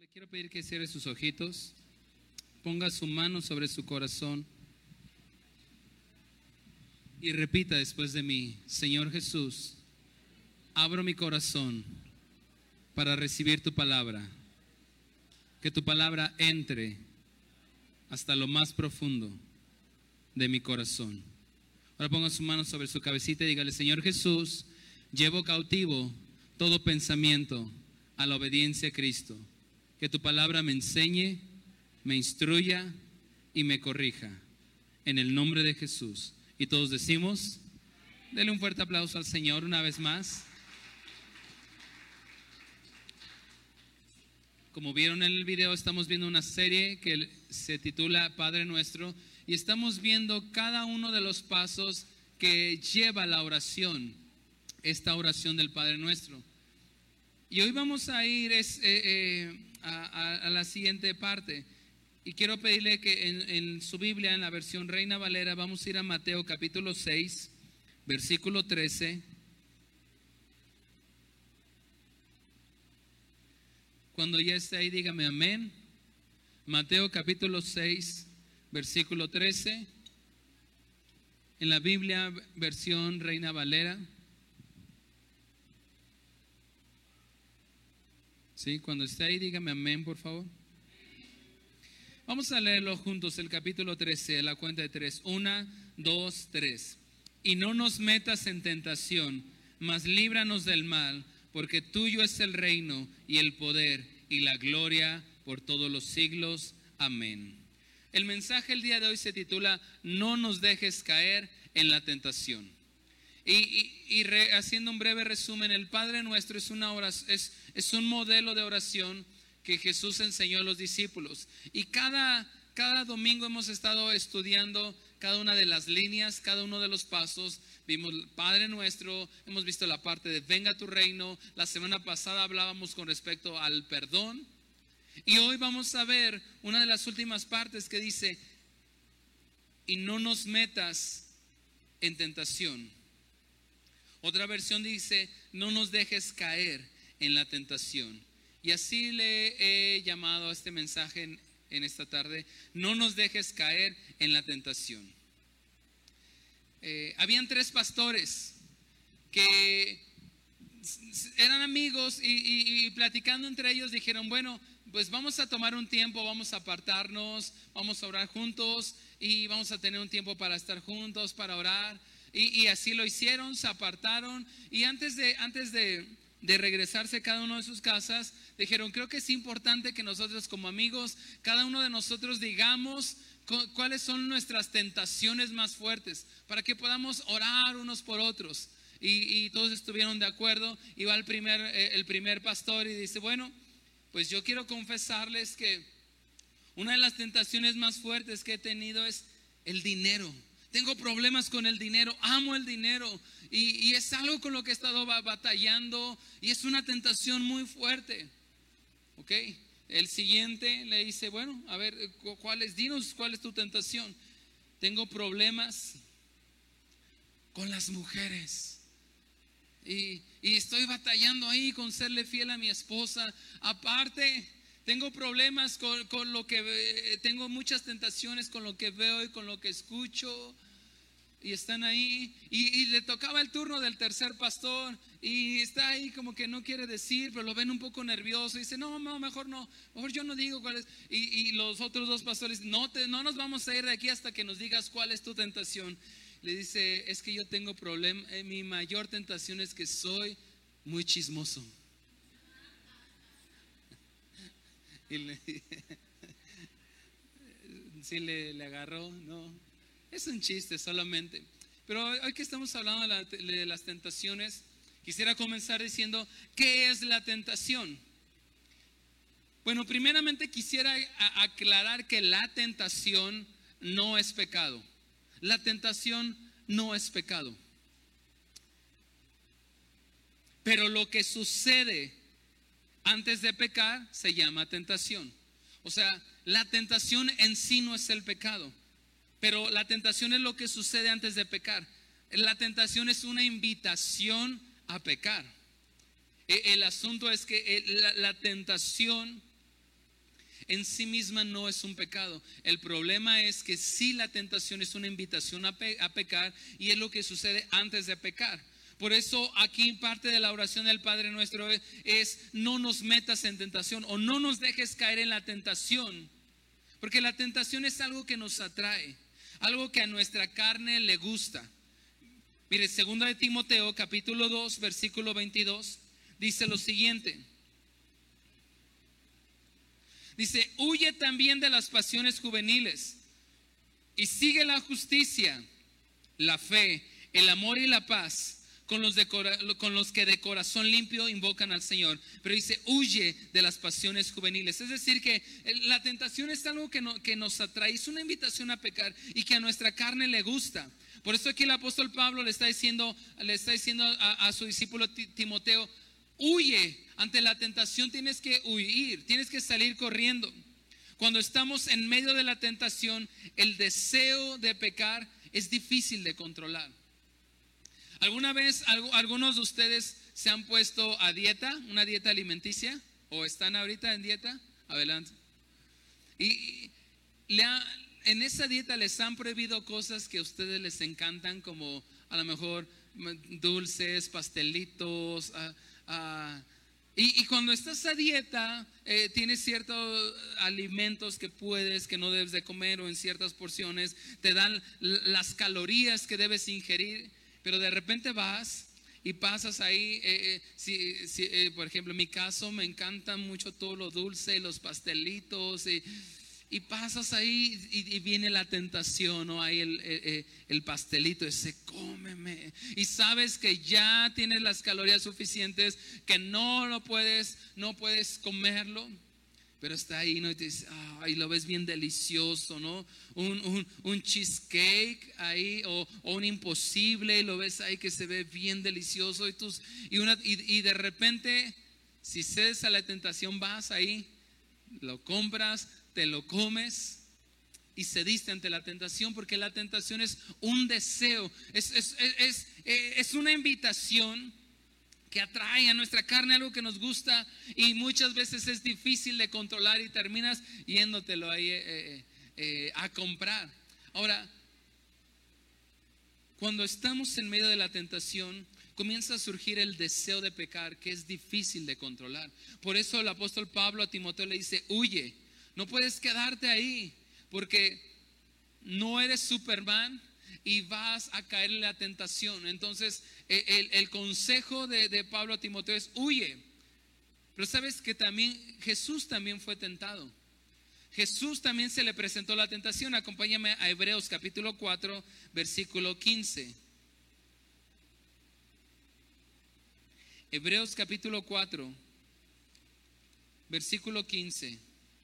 Le quiero pedir que cierre sus ojitos, ponga su mano sobre su corazón y repita después de mí: Señor Jesús, abro mi corazón para recibir tu palabra. Que tu palabra entre hasta lo más profundo de mi corazón. Ahora ponga su mano sobre su cabecita y dígale: Señor Jesús, llevo cautivo todo pensamiento a la obediencia a Cristo. Que tu palabra me enseñe, me instruya y me corrija. En el nombre de Jesús. Y todos decimos, denle un fuerte aplauso al Señor una vez más. Como vieron en el video, estamos viendo una serie que se titula Padre Nuestro, y estamos viendo cada uno de los pasos que lleva la oración, esta oración del Padre Nuestro. Y hoy vamos a ir a la siguiente parte, y quiero pedirle que en su Biblia, en la versión Reina Valera, vamos a ir a Mateo capítulo 6, versículo 13. Cuando ya esté ahí, dígame amén. Mateo capítulo 6, versículo 13. En la Biblia, versión Reina Valera. Sí, cuando esté ahí, dígame amén, por favor. Vamos a leerlo juntos, el capítulo 13, a la cuenta de 3. 1, 2, 3. Y no nos metas en tentación, mas líbranos del mal, porque tuyo es el reino y el poder y la gloria por todos los siglos. Amén. El mensaje el día de hoy se titula: no nos dejes caer en la tentación. Haciendo un breve resumen, el Padre Nuestro es un modelo de oración que Jesús enseñó a los discípulos. Y cada domingo hemos estado estudiando cada una de las líneas, cada uno de los pasos. Vimos Padre Nuestro, hemos visto la parte de venga tu reino. La semana pasada hablábamos con respecto al perdón. Y hoy vamos a ver una de las últimas partes que dice: y no nos metas en tentación. Otra versión dice: no nos dejes caer en la tentación. Y así le he llamado a este mensaje en esta tarde: no nos dejes caer en la tentación. Habían 3 pastores que eran amigos y platicando entre ellos dijeron: bueno, pues vamos a tomar un tiempo, vamos a apartarnos, vamos a orar juntos y vamos a tener un tiempo para estar juntos, para orar. Y así lo hicieron, se apartaron, y antes de regresarse cada uno de sus casas, dijeron: creo que es importante que nosotros como amigos, cada uno de nosotros digamos cuáles son nuestras tentaciones más fuertes, para que podamos orar unos por otros. Y todos estuvieron de acuerdo. Y va el primer pastor y dice: bueno, pues yo quiero confesarles que una de las tentaciones más fuertes que he tenido es el dinero. Tengo problemas con el dinero, amo el dinero, y es algo con lo que he estado batallando, y es una tentación muy fuerte. Ok, el siguiente le dice: bueno, a ver, dinos cuál es tu tentación. Tengo problemas con las mujeres, y estoy batallando ahí con serle fiel a mi esposa. Aparte, tengo problemas con lo que tengo muchas tentaciones con lo que veo y con lo que escucho. Y están ahí, y le tocaba el turno del tercer pastor, y está ahí como que no quiere decir, pero lo ven un poco nervioso, y dice: no, mejor yo no digo cuál es. Y los otros 2 pastores: no nos vamos a ir de aquí hasta que nos digas cuál es tu tentación. Le dice: es que yo tengo problema, mi mayor tentación es que soy muy chismoso. Y sí le agarró. No, es un chiste solamente. Pero hoy que estamos hablando de las tentaciones, quisiera comenzar diciendo: ¿qué es la tentación? Bueno, primeramente quisiera aclarar que la tentación no es pecado. La tentación no es pecado. Pero lo que sucede antes de pecar se llama tentación. O sea, la tentación en sí no es el pecado, pero la tentación es lo que sucede antes de pecar. La tentación es una invitación a pecar. El asunto es que la tentación en sí misma no es un pecado. El problema es que sí, la tentación es una invitación a pecar, y es lo que sucede antes de pecar. Por eso aquí parte de la oración del Padre Nuestro es no nos metas en tentación, o no nos dejes caer en la tentación, porque la tentación es algo que nos atrae, algo que a nuestra carne le gusta. Mire, 2 de Timoteo capítulo 2 versículo 22 dice lo siguiente. Dice: huye también de las pasiones juveniles y sigue la justicia, la fe, el amor y la paz con los que de corazón limpio invocan al Señor. Pero dice: huye de las pasiones juveniles. Es decir, que la tentación es algo que nos atrae, es una invitación a pecar y que a nuestra carne le gusta. Por eso aquí el apóstol Pablo le está diciendo a su discípulo Timoteo: huye. Ante la tentación tienes que huir, tienes que salir corriendo. Cuando estamos en medio de la tentación, el deseo de pecar es difícil de controlar. ¿Alguna vez algunos de ustedes se han puesto a dieta, una dieta alimenticia? ¿O están ahorita en dieta? Adelante. Y en esa dieta les han prohibido cosas que a ustedes les encantan, como a lo mejor dulces, pastelitos. Y cuando estás a dieta, tienes ciertos alimentos que no debes de comer, o en ciertas porciones te dan las calorías que debes ingerir. Pero de repente vas y pasas ahí, por ejemplo, en mi caso me encanta mucho todo lo dulce, los pastelitos, y pasas ahí y viene la tentación, ¿no? Ahí el pastelito ese, cómeme, y sabes que ya tienes las calorías suficientes, que no puedes comerlo. Pero está ahí, ¿no? Y te dice, y lo ves bien delicioso, ¿no? Un cheesecake ahí, o un imposible, y lo ves ahí que se ve bien delicioso. Y de repente, si cedes a la tentación, vas ahí, lo compras, te lo comes y cediste ante la tentación, porque la tentación es un deseo, es una invitación que atrae a nuestra carne, algo que nos gusta, y muchas veces es difícil de controlar y terminas yéndotelo ahí a comprar. Ahora, cuando estamos en medio de la tentación, comienza a surgir el deseo de pecar, que es difícil de controlar. Por eso el apóstol Pablo a Timoteo le dice: huye, no puedes quedarte ahí, porque no eres Superman y vas a caer en la tentación. Entonces el consejo de Pablo a Timoteo es: huye. Pero sabes que también Jesús también fue tentado. Jesús también se le presentó la tentación. Acompáñame a Hebreos capítulo 4 versículo 15. Hebreos capítulo 4 versículo 15.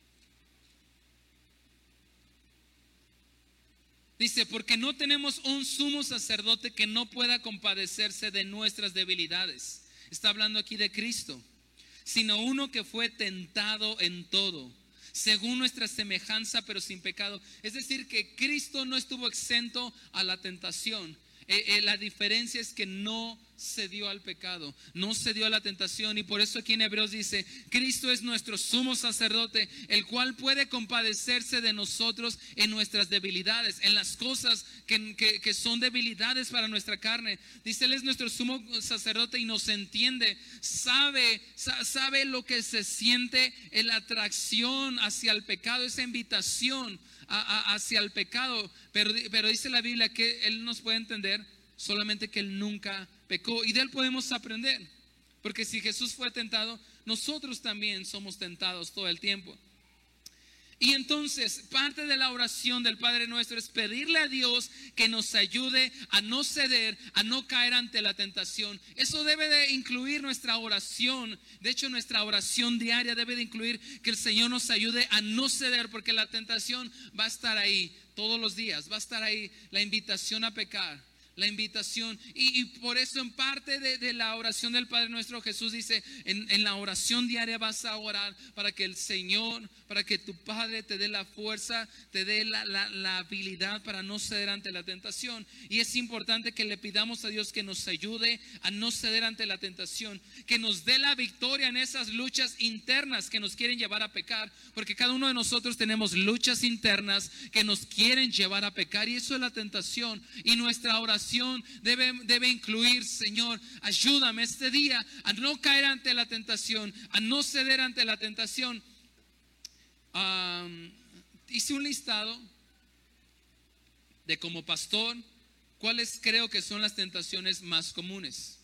Dice: porque no tenemos un sumo sacerdote que no pueda compadecerse de nuestras debilidades. Está hablando aquí de Cristo. Sino uno que fue tentado en todo, según nuestra semejanza, pero sin pecado. Es decir, que Cristo no estuvo exento a la tentación. La diferencia es que no cedió al pecado, no cedió a la tentación. Y por eso aquí en Hebreos dice: Cristo es nuestro sumo sacerdote, el cual puede compadecerse de nosotros en nuestras debilidades, en las cosas que son debilidades para nuestra carne. Dice: Él es nuestro sumo sacerdote y nos entiende, sabe lo que se siente en la atracción hacia el pecado, esa invitación hacia el pecado. Pero dice la Biblia que Él nos puede entender solamente que Él nunca pecó, y de Él podemos aprender, porque si Jesús fue tentado, nosotros también somos tentados todo el tiempo. Y entonces parte de la oración del Padre Nuestro es pedirle a Dios que nos ayude a no ceder, a no caer ante la tentación. Eso debe de incluir nuestra oración. De hecho, nuestra oración diaria debe de incluir que el Señor nos ayude a no ceder, porque la tentación va a estar ahí todos los días, va a estar ahí la invitación a pecar. La invitación. Y por eso en parte de la oración del Padre Nuestro, Jesús dice, en la oración diaria vas a orar para que el Señor, para que tu Padre te dé la fuerza, te dé la habilidad para no ceder ante la tentación. Y es importante que le pidamos a Dios que nos ayude a no ceder ante la tentación, que nos dé la victoria en esas luchas internas que nos quieren llevar a pecar, porque cada uno de nosotros tenemos luchas internas que nos quieren llevar a pecar, y eso es la tentación. Y nuestra oración debe incluir: Señor, ayúdame este día a no caer ante la tentación, a no ceder ante la tentación. Hice un listado de, como pastor, cuáles creo que son las tentaciones más comunes,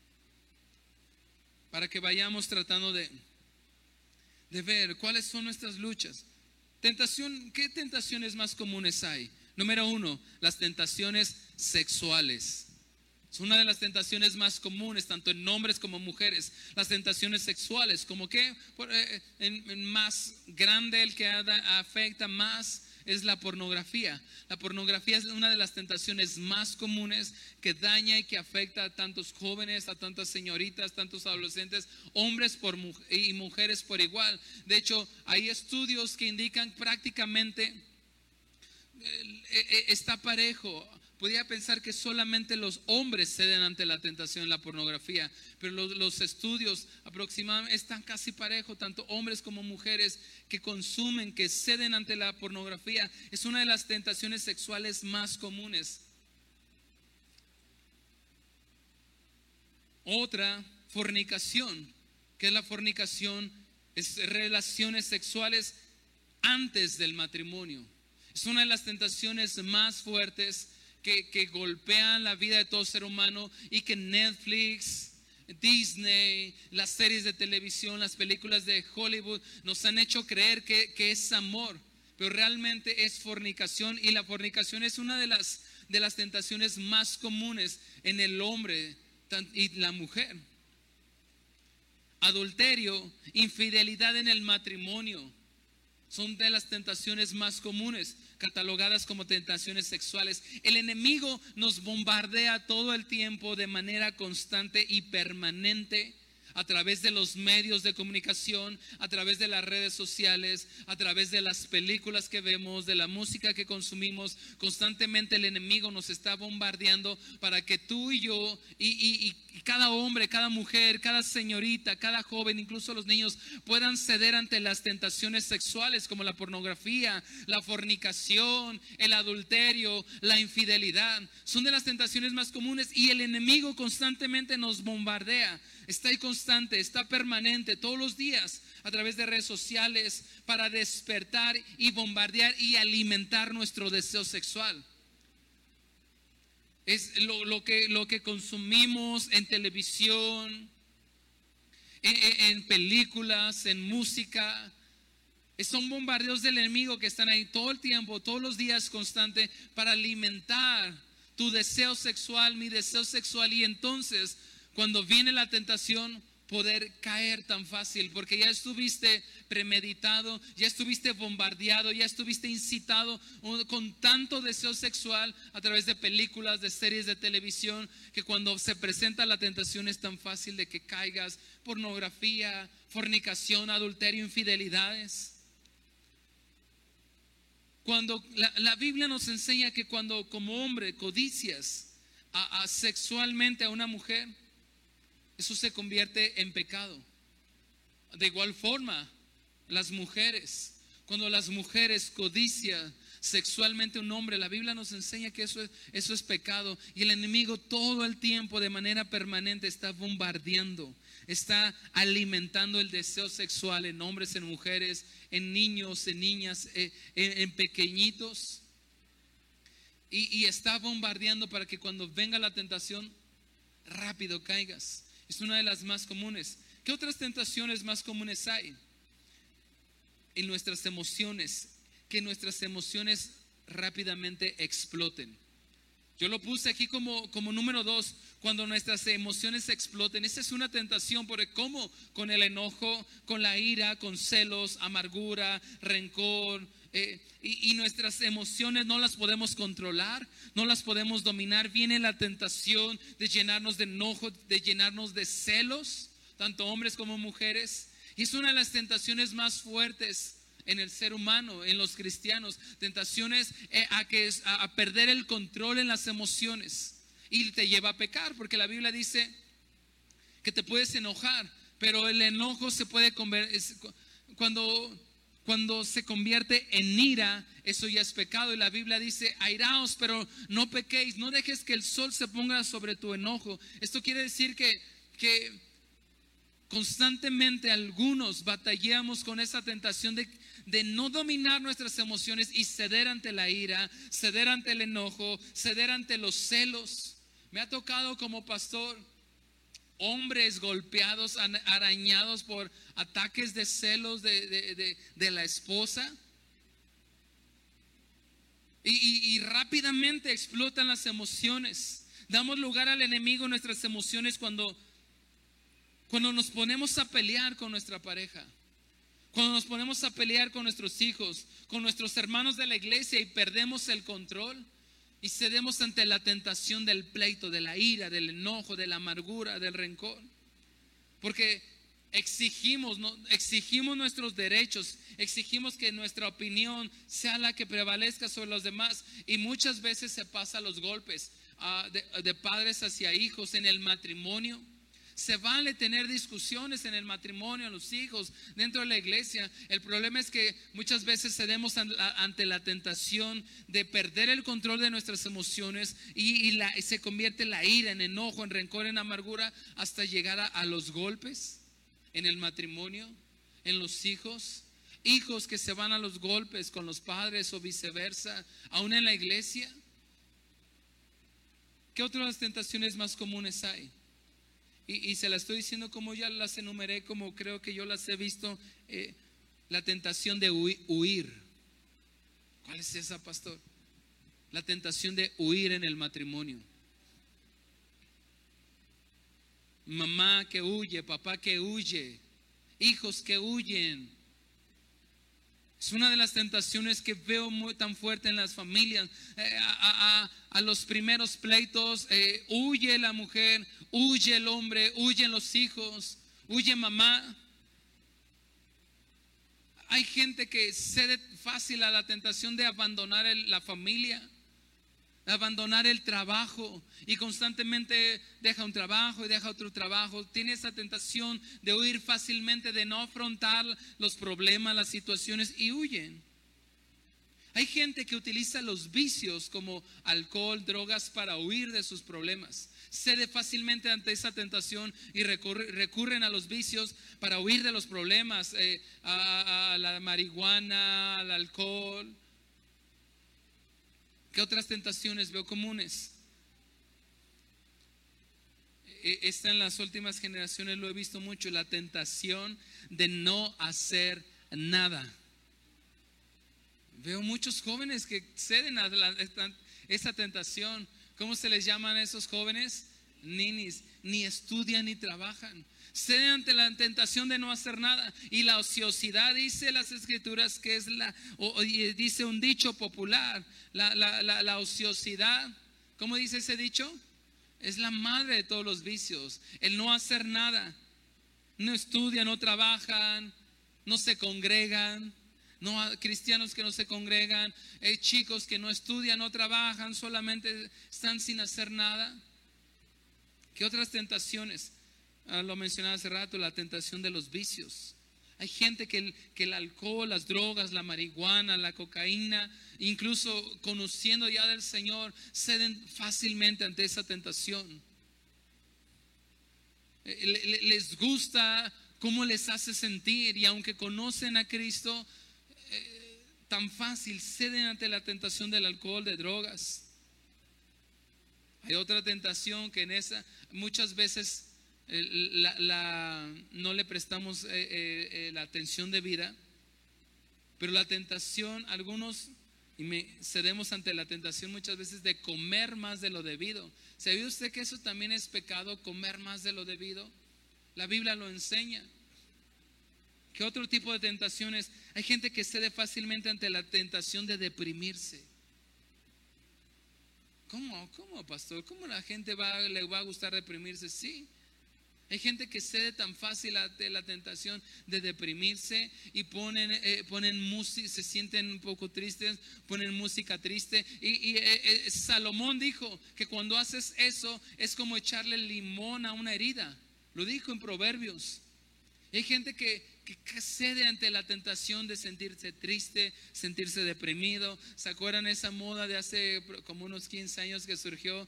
para que vayamos tratando de ver cuáles son nuestras luchas. ¿Qué tentaciones más comunes hay? Número 1, las tentaciones sexuales. Es una de las tentaciones más comunes, tanto en hombres como mujeres. Las tentaciones sexuales, como que en más grande, el que afecta más es la pornografía. La pornografía es una de las tentaciones más comunes que daña y que afecta a tantos jóvenes, a tantas señoritas, tantos adolescentes, hombres y mujeres por igual. De hecho, hay estudios que indican prácticamente está parejo. Podría pensar que solamente los hombres ceden ante la tentación de la pornografía, pero los estudios aproximadamente están casi parejo, tanto hombres como mujeres que consumen, que ceden ante la pornografía. Es una de las tentaciones sexuales más comunes. Otra, fornicación. ¿Qué es la fornicación? Es relaciones sexuales antes del matrimonio. Es una de las tentaciones más fuertes que golpean la vida de todo ser humano, y que Netflix, Disney, las series de televisión, las películas de Hollywood nos han hecho creer que es amor, pero realmente es fornicación. Y la fornicación es una de las tentaciones más comunes en el hombre y la mujer. Adulterio, infidelidad en el matrimonio, son de las tentaciones más comunes, catalogadas como tentaciones sexuales. El enemigo nos bombardea todo el tiempo de manera constante y permanente, a través de los medios de comunicación, a través de las redes sociales, a través de las películas que vemos, de la música que consumimos. Constantemente el enemigo nos está bombardeando para que tú y yo y cada hombre, cada mujer, cada señorita, cada joven, incluso los niños, puedan ceder ante las tentaciones sexuales, como la pornografía, la fornicación, el adulterio, la infidelidad. Son de las tentaciones más comunes, y el enemigo constantemente nos bombardea. Está ahí constante, está permanente todos los días a través de redes sociales, para despertar y bombardear y alimentar nuestro deseo sexual. Es lo que consumimos en televisión, en películas, en música. Son bombardeos del enemigo que están ahí todo el tiempo, todos los días, constante, para alimentar tu deseo sexual, mi deseo sexual. Y entonces, cuando viene la tentación, poder caer tan fácil, porque ya estuviste premeditado, ya estuviste bombardeado, ya estuviste incitado con tanto deseo sexual a través de películas, de series de televisión, que cuando se presenta la tentación es tan fácil de que caigas. Pornografía, fornicación, adulterio, infidelidades. Cuando la Biblia nos enseña que cuando como hombre codicias sexualmente a una mujer, eso se convierte en pecado. De igual forma, las mujeres, cuando las mujeres codician sexualmente a un hombre, la Biblia nos enseña que eso es pecado. Y el enemigo todo el tiempo, de manera permanente, está bombardeando, está alimentando el deseo sexual en hombres, en mujeres, en niños, en niñas, en pequeñitos. Y está bombardeando para que cuando venga la tentación, rápido caigas. Es una de las más comunes. ¿Qué otras tentaciones más comunes hay? En nuestras emociones, que nuestras emociones rápidamente exploten. Yo lo puse aquí como número 2, cuando nuestras emociones exploten. Esa es una tentación, porque como con el enojo, con la ira, con celos, amargura, rencor, y nuestras emociones no las podemos controlar, no las podemos dominar. Viene la tentación de llenarnos de enojo, de llenarnos de celos, tanto hombres como mujeres. Y es una de las tentaciones más fuertes en el ser humano, en los cristianos. Tentaciones a perder el control en las emociones, y te lleva a pecar, porque la Biblia dice que te puedes enojar, pero el enojo se puede convertir, cuando se convierte en ira, eso ya es pecado. Y la Biblia dice: airaos, pero no pequéis. No dejes que el sol se ponga sobre tu enojo. Esto quiere decir que constantemente algunos batallamos con esa tentación de no dominar nuestras emociones y ceder ante la ira, ceder ante el enojo, ceder ante los celos. Me ha tocado como pastor hombres golpeados, arañados por ataques de celos de la esposa, y rápidamente explotan las emociones. Damos lugar al enemigo en nuestras emociones cuando nos ponemos a pelear con nuestra pareja, cuando nos ponemos a pelear con nuestros hijos, con nuestros hermanos de la iglesia, y perdemos el control y cedemos ante la tentación del pleito, de la ira, del enojo, de la amargura, del rencor. Porque exigimos nuestros derechos, exigimos que nuestra opinión sea la que prevalezca sobre los demás, y muchas veces se pasa los golpes de padres hacia hijos en el matrimonio. Se vale tener discusiones en el matrimonio, en los hijos, dentro de la iglesia. El problema es que muchas veces cedemos ante la tentación de perder el control de nuestras emociones, y se convierte la ira en enojo, en rencor, en amargura, hasta llegar a los golpes en el matrimonio, en los hijos. Hijos que se van a los golpes con los padres o viceversa, aún en la iglesia. ¿Qué otras tentaciones más comunes hay? Y se las estoy diciendo como ya las enumeré, como creo que yo las he visto. La tentación de huir. ¿Cuál es esa, pastor? La tentación de huir en el matrimonio. Mamá que huye, papá que huye, hijos que huyen. Es una de las tentaciones que veo tan fuerte en las familias. A los primeros pleitos, huye la mujer, huye el hombre, huyen los hijos, huye mamá. Hay gente que cede fácil a la tentación de abandonar la familia, abandonar el trabajo, y constantemente deja un trabajo y deja otro trabajo. Tiene esa tentación de huir fácilmente, de no afrontar los problemas, las situaciones, y huyen. Hay gente que utiliza los vicios como alcohol, drogas, para huir de sus problemas. Cede fácilmente ante esa tentación y recurren a los vicios para huir de los problemas, a la marihuana, al alcohol. ¿Qué otras tentaciones veo comunes? Esta en las últimas generaciones lo he visto mucho: la tentación de no hacer nada. Veo muchos jóvenes que ceden a esa tentación. ¿Cómo se les llaman a esos jóvenes? Ninis. Ni estudian ni trabajan. Ceden ante la tentación de no hacer nada. Y la ociosidad, dice las escrituras, que es dice un dicho popular, la ociosidad, ¿cómo dice ese dicho? Es la madre de todos los vicios. El no hacer nada. No estudian, no trabajan, no se congregan. No, cristianos que no se congregan, chicos que no estudian, no trabajan, solamente están sin hacer nada. ¿Qué otras tentaciones? Lo mencionaba hace rato, la tentación de los vicios. Hay gente que el alcohol, las drogas, la marihuana, la cocaína, incluso conociendo ya del Señor, ceden fácilmente ante esa tentación. Les gusta cómo les hace sentir, y aunque conocen a Cristo, tan fácil ceden ante la tentación del alcohol, de drogas. Hay otra tentación que en esa muchas veces no le prestamos la atención debida, pero la tentación, algunos y cedemos ante la tentación muchas veces de comer más de lo debido. ¿Sabía usted que eso también es pecado, comer más de lo debido? La Biblia lo enseña. ¿Qué otro tipo de tentaciones? Hay gente que cede fácilmente ante la tentación de deprimirse. ¿Cómo, pastor? ¿Cómo la gente le va a gustar deprimirse? Sí. Hay gente que cede tan fácil ante la tentación de deprimirse y ponen música, se sienten un poco tristes, ponen música triste. Y Salomón dijo que cuando haces eso es como echarle limón a una herida. Lo dijo en Proverbios. Hay gente que cede ante la tentación de sentirse triste, sentirse deprimido. ¿Se acuerdan esa moda de hace como unos 15 años que surgió?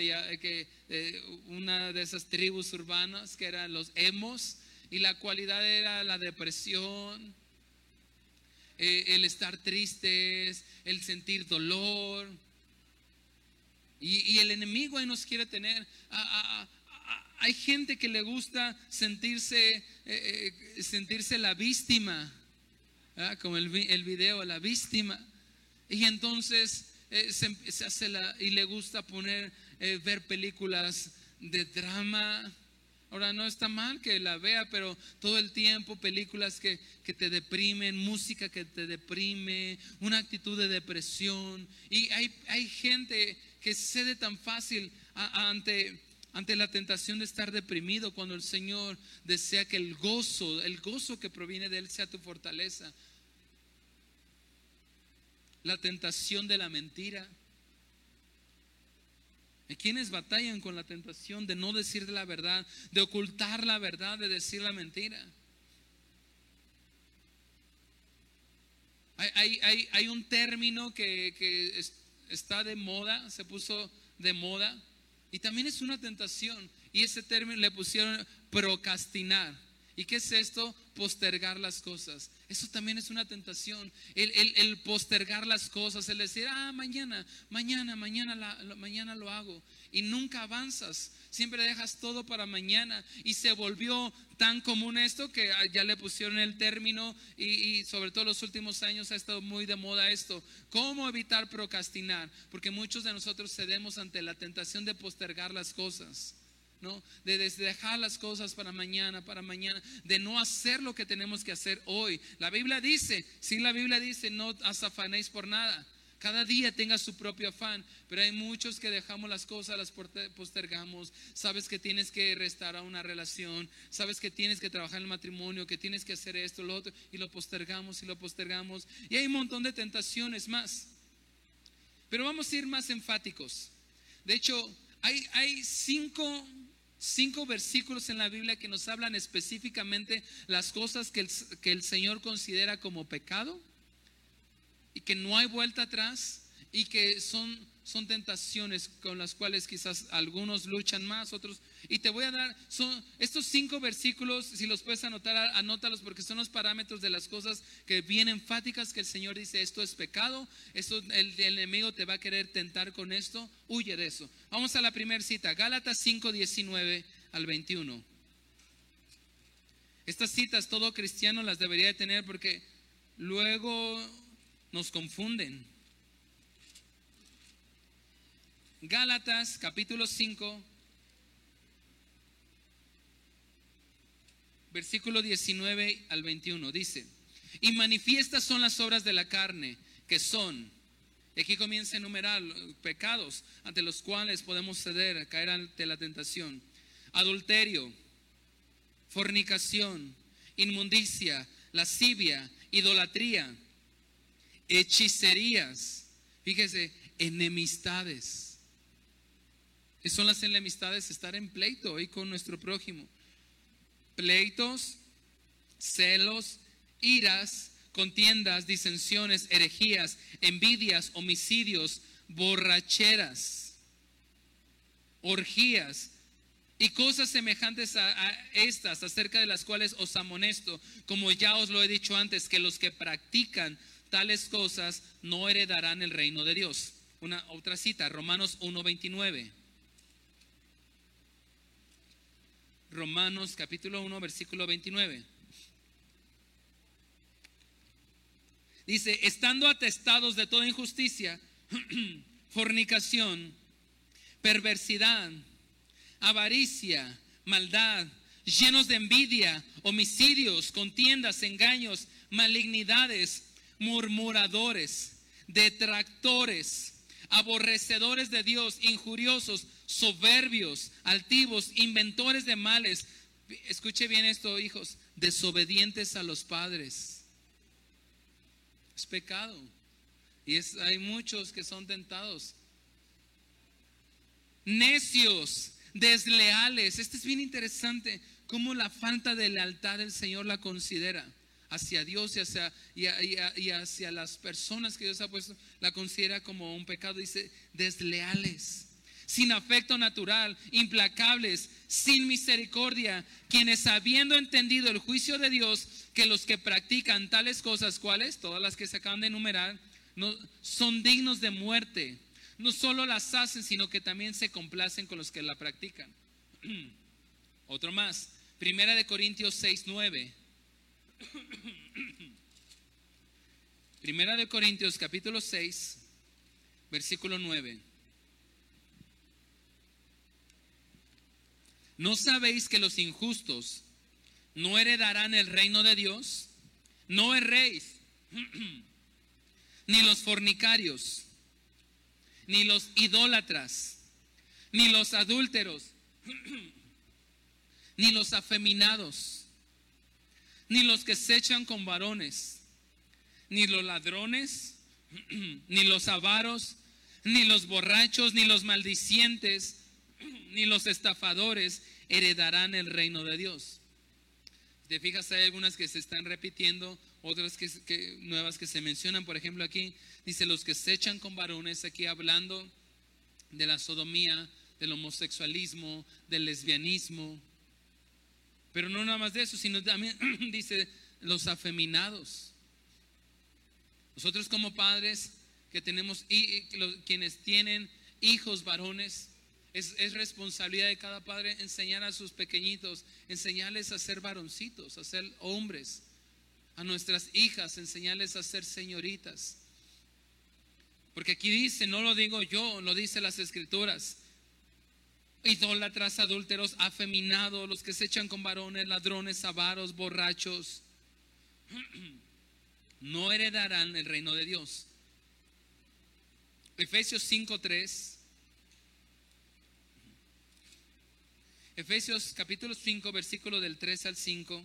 Una de esas tribus urbanas que eran los emos, y la cualidad era la depresión, el estar tristes, el sentir dolor. Y el enemigo ahí nos quiere tener. Hay gente que le gusta sentirse la víctima, ¿verdad? Como el video, la víctima. Y entonces se hace y le gusta ver películas de drama. Ahora, no está mal que la vea, pero todo el tiempo películas que te deprimen, música que te deprime, una actitud de depresión. Y hay gente que cede tan fácil ante la tentación de estar deprimido, cuando el Señor desea que el gozo que proviene de Él sea tu fortaleza. La tentación de la mentira. Hay quienes batallan con la tentación de no decir la verdad, de ocultar la verdad, de decir la mentira. Hay un término que está de moda, se puso de moda, y también es una tentación. Y ese término le pusieron procrastinar. ¿Y qué es esto? Postergar las cosas. Eso también es una tentación. El postergar las cosas, el decir, mañana lo hago. Y nunca avanzas. Siempre dejas todo para mañana. Y se volvió tan común esto que ya le pusieron el término, y sobre todo los últimos años ha estado muy de moda esto. ¿Cómo evitar procrastinar? Porque muchos de nosotros cedemos ante la tentación de postergar las cosas, ¿no? De dejar las cosas para mañana, de no hacer lo que tenemos que hacer hoy. La Biblia dice, no os afanéis por nada. Cada día tenga su propio afán. Pero hay muchos que dejamos las cosas, las postergamos. Sabes que tienes que restaurar una relación, sabes que tienes que trabajar en el matrimonio, que tienes que hacer esto, lo otro, y lo postergamos. Y hay un montón de tentaciones más. Pero vamos a ir más enfáticos. De hecho, hay cinco versículos en la Biblia que nos hablan específicamente las cosas que el Señor considera como pecado, y que no hay vuelta atrás, y que son tentaciones con las cuales quizás algunos luchan más, otros. Y te voy a dar, son estos 5 versículos. Si los puedes anotar, anótalos, porque son los parámetros de las cosas que bien enfáticas que el Señor dice: esto es pecado, esto, el enemigo te va a querer tentar con esto, huye de eso. Vamos a la primera cita, Gálatas 5:19 al 21. Estas citas todo cristiano las debería de tener, porque luego nos confunden. Gálatas capítulo 5, versículo 19 al 21 dice: y manifiestas son las obras de la carne, que son, y aquí comienza a enumerar pecados ante los cuales podemos ceder, caer ante la tentación: adulterio, fornicación, inmundicia, lascivia, idolatría, hechicerías. Fíjese, enemistades. ¿Qué son las enemistades? Estar en pleito hoy con nuestro prójimo. Pleitos, celos, iras, contiendas, disensiones, herejías, envidias, homicidios, borracheras, orgías y cosas semejantes a estas, acerca de las cuales os amonesto, como ya os lo he dicho antes, que los que practican tales cosas no heredarán el reino de Dios. Otra cita, Romanos 1:29. Romanos capítulo 1, versículo 29. Dice, estando atestados de toda injusticia, fornicación, perversidad, avaricia, maldad, llenos de envidia, homicidios, contiendas, engaños, malignidades, murmuradores, detractores, aborrecedores de Dios, injuriosos, soberbios, altivos, inventores de males. Escuche bien esto, hijos, desobedientes a los padres. Es pecado. Y hay muchos que son tentados. Necios, desleales. Este es bien interesante, cómo la falta de lealtad el Señor la considera hacia Dios y hacia las personas que Dios ha puesto, la considera como un pecado. Dice, desleales, sin afecto natural, implacables, sin misericordia, quienes habiendo entendido el juicio de Dios, que los que practican tales cosas, ¿cuáles? Todas las que se acaban de enumerar, no, son dignos de muerte. No solo las hacen, sino que también se complacen con los que la practican. Otro más, Primera de Corintios 6:9. Primera de Corintios capítulo 6, versículo 9. ¿No sabéis que los injustos no heredarán el reino de Dios? No erréis, ni los fornicarios, ni los idólatras, ni los adúlteros, ni los afeminados, ni los que se echan con varones, ni los ladrones, ni los avaros, ni los borrachos, ni los maldicientes, ni los estafadores heredarán el reino de Dios. Te fijas, hay algunas que se están repitiendo, otras nuevas que se mencionan. Por ejemplo, aquí dice los que se echan con varones, aquí hablando de la sodomía, del homosexualismo, del lesbianismo. Pero no nada más de eso, sino también dice los afeminados. Nosotros como padres que tenemos, quienes tienen hijos varones, es responsabilidad de cada padre enseñar a sus pequeñitos, enseñarles a ser varoncitos, a ser hombres. A nuestras hijas enseñarles a ser señoritas. Porque aquí dice, no lo digo yo, lo dice las escrituras: idólatras, adúlteros, afeminados, los que se echan con varones, ladrones, avaros, borrachos, no heredarán el reino de Dios. Efesios 5:3. Efesios capítulo 5, versículo del 3 al 5.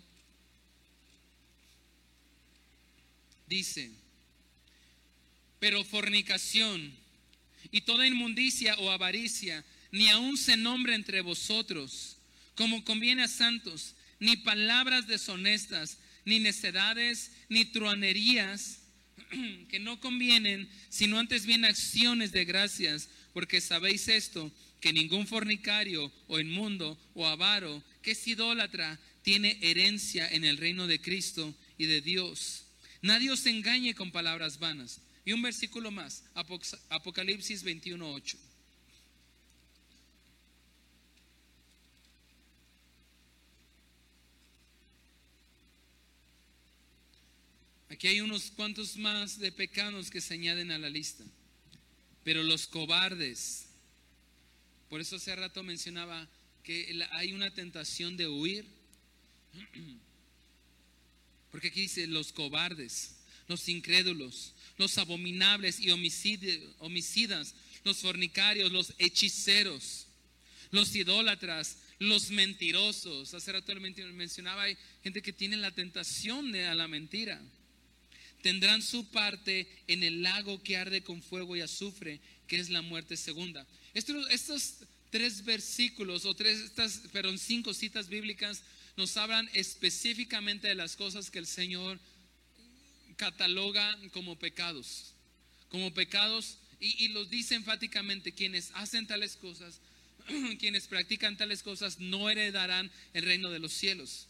Dice: pero fornicación y toda inmundicia o avaricia ni aun se nombre entre vosotros, como conviene a santos, ni palabras deshonestas, ni necedades, ni truanerías que no convienen, sino antes bien acciones de gracias, porque sabéis esto, que ningún fornicario o inmundo o avaro que es idólatra tiene herencia en el reino de Cristo y de Dios. Nadie os engañe con palabras vanas. Y un versículo más, Apocalipsis 21:8. Aquí hay unos cuantos más de pecados que se añaden a la lista. Pero los cobardes, por eso hace rato mencionaba que hay una tentación de huir. Porque aquí dice los cobardes, los incrédulos, los abominables y homicidas, los fornicarios, los hechiceros, los idólatras, los mentirosos. Hace rato mencionaba, hay gente que tiene la tentación a la mentira. Tendrán su parte en el lago que arde con fuego y azufre, que es la muerte segunda. Estos tres versículos, estas 5 citas bíblicas, nos hablan específicamente de las cosas que el Señor cataloga como pecados. Y los dice enfáticamente: quienes hacen tales cosas, quienes practican tales cosas, no heredarán el reino de los cielos.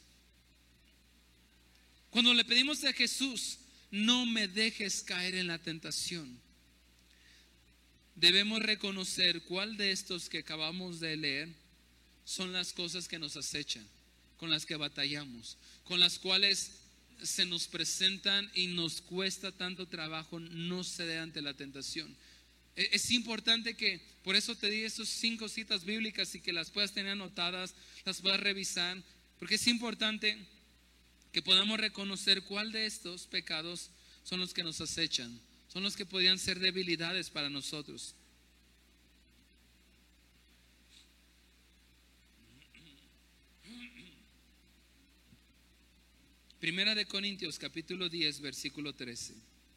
Cuando le pedimos a Jesús, no me dejes caer en la tentación, debemos reconocer cuál de estos que acabamos de leer son las cosas que nos acechan, con las que batallamos, con las cuales se nos presentan y nos cuesta tanto trabajo no ceder ante la tentación. Es importante que, por eso te di esas 5 citas bíblicas y que las puedas tener anotadas, las puedas revisar, porque es importante que podamos reconocer cuál de estos pecados son los que nos acechan, son los que podrían ser debilidades para nosotros. Primera de Corintios capítulo 10 versículo 13.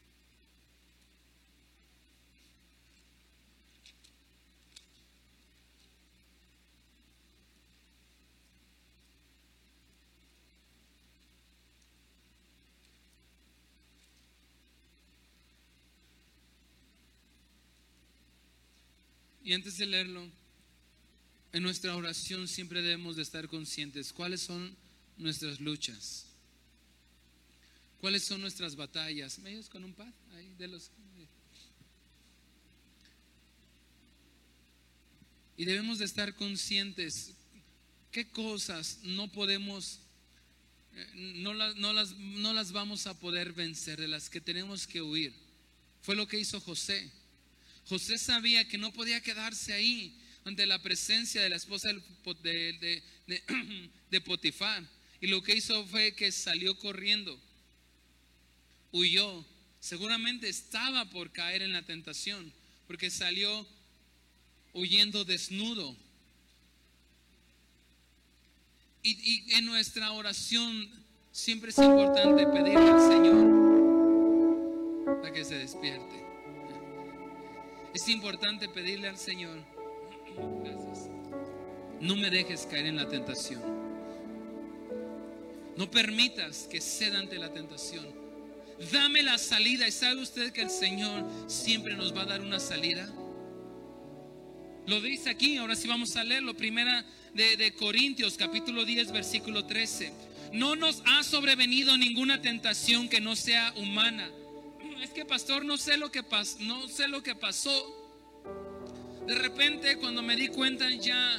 Y antes de leerlo, en nuestra oración siempre debemos de estar conscientes cuáles son nuestras luchas, cuáles son nuestras batallas. ¿Me ayudas con un pad ahí de los? Y debemos de estar conscientes qué cosas no podemos, no las vamos a poder vencer, de las que tenemos que huir. Fue lo que hizo José. José sabía que no podía quedarse ahí ante la presencia de la esposa de Potifar. Y lo que hizo fue que salió corriendo, huyó. Seguramente estaba por caer en la tentación, porque salió huyendo desnudo. Y en nuestra oración siempre es importante pedirle al Señor para que se despierte. Es importante pedirle al Señor, gracias, no me dejes caer en la tentación. No permitas que ceda ante la tentación. Dame la salida. ¿Y sabe usted que el Señor siempre nos va a dar una salida? Lo dice aquí, ahora sí vamos a leerlo. Primera de Corintios capítulo 10 versículo 13. No nos ha sobrevenido ninguna tentación que no sea humana. Es que pastor, no sé lo que pasó. De repente cuando me di cuenta ya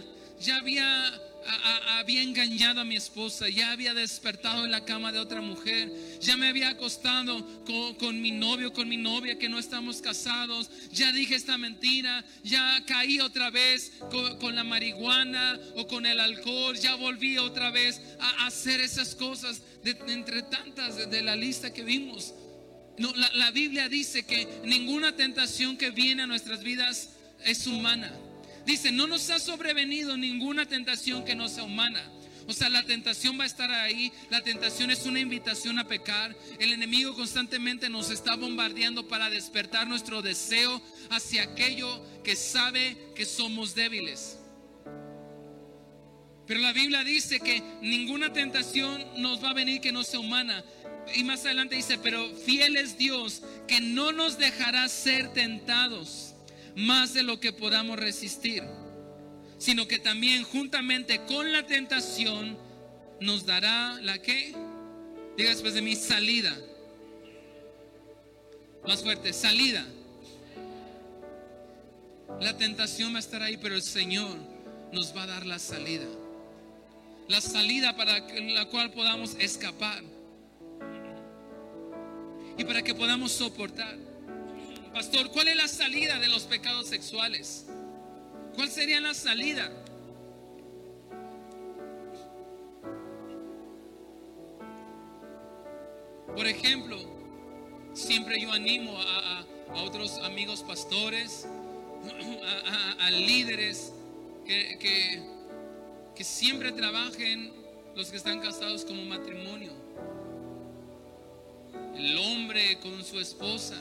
había engañado a mi esposa, ya había despertado en la cama de otra mujer, ya me había acostado con mi novio, con mi novia, que no estamos casados, ya dije esta mentira, ya caí otra vez con la marihuana o con el alcohol, ya volví otra vez a hacer esas cosas entre tantas de la lista que vimos. No, la Biblia dice que ninguna tentación que viene a nuestras vidas es humana. Dice, no nos ha sobrevenido ninguna tentación que no sea humana. O sea, la tentación va a estar ahí. La tentación es una invitación a pecar. El enemigo constantemente nos está bombardeando para despertar nuestro deseo hacia aquello que sabe que somos débiles. Pero la Biblia dice que ninguna tentación nos va a venir que no sea humana. Y más adelante dice, pero fiel es Dios, que no nos dejará ser tentados más de lo que podamos resistir, sino que también juntamente con la tentación nos dará la ¿qué? Diga después de mí, salida. Más fuerte, salida. La tentación va a estar ahí, pero el Señor nos va a dar la salida. La salida para la cual podamos escapar y para que podamos soportar. Pastor, ¿cuál es la salida de los pecados sexuales? ¿Cuál sería la salida? Por ejemplo, siempre yo animo a otros amigos pastores, a líderes que siempre trabajen los que están casados como matrimonio. El hombre con su esposa.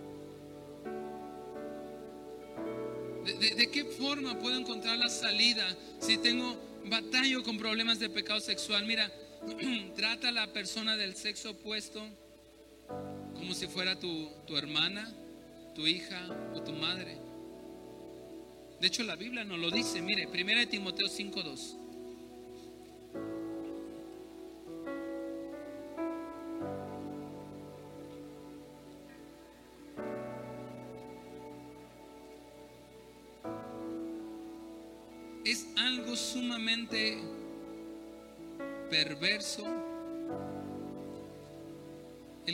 ¿De qué forma puedo encontrar la salida si tengo batallo con problemas de pecado sexual? Mira, trata a la persona del sexo opuesto como si fuera tu hermana, tu hija o tu madre. De hecho, la Biblia nos lo dice. Mire, 1 Timoteo 5:2. Es algo sumamente perverso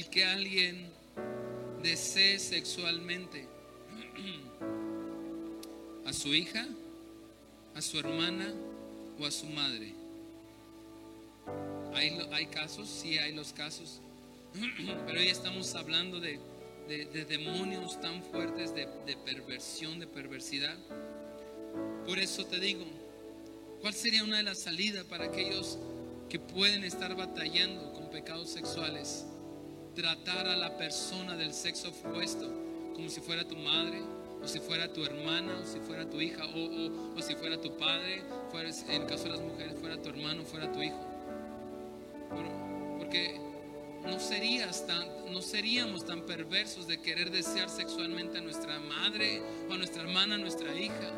el que alguien desee sexualmente a su hija, a su hermana o a su madre. Hay casos, sí hay los casos, pero hoy estamos hablando de demonios tan fuertes, de perversión, de perversidad. Por eso te digo, ¿cuál sería una de las salidas para aquellos que pueden estar batallando con pecados sexuales? Tratar a la persona del sexo opuesto como si fuera tu madre, o si fuera tu hermana, o si fuera tu hija, o si fuera tu padre, en el caso de las mujeres, fuera tu hermano, fuera tu hijo. Porque no seríamos tan perversos de querer desear sexualmente a nuestra madre o a nuestra hermana, a nuestra hija.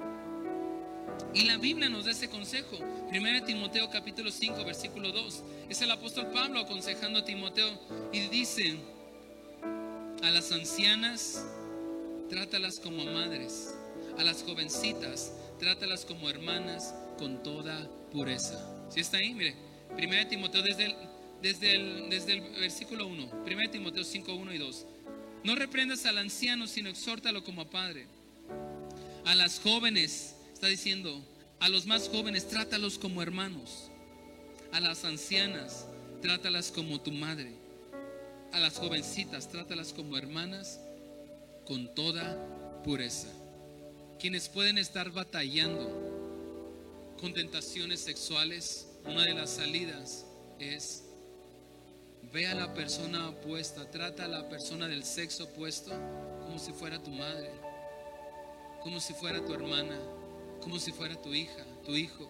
Y la Biblia nos da ese consejo. 1 Timoteo capítulo 5 versículo 2. Es el apóstol Pablo aconsejando a Timoteo y dice: a las ancianas trátalas como madres, a las jovencitas trátalas como hermanas con toda pureza. ¿Sí está ahí? Mire, 1 Timoteo desde el versículo 1, 1 Timoteo 5, 1 y 2. No reprendas al anciano, sino exhórtalo como a padre. A las jóvenes, está diciendo, a los más jóvenes trátalos como hermanos. A las ancianas trátalas como tu madre. A las jovencitas trátalas como hermanas con toda pureza. Quienes pueden estar batallando con tentaciones sexuales, una de las salidas es: ve a la persona opuesta, trata a la persona del sexo opuesto como si fuera tu madre, como si fuera tu hermana, como si fuera tu hija, tu hijo.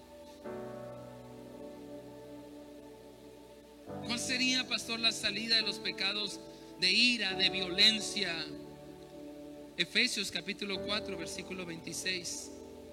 ¿Cuál sería, pastor, la salida de los pecados de ira, de violencia? Efesios capítulo 4 versículo 26.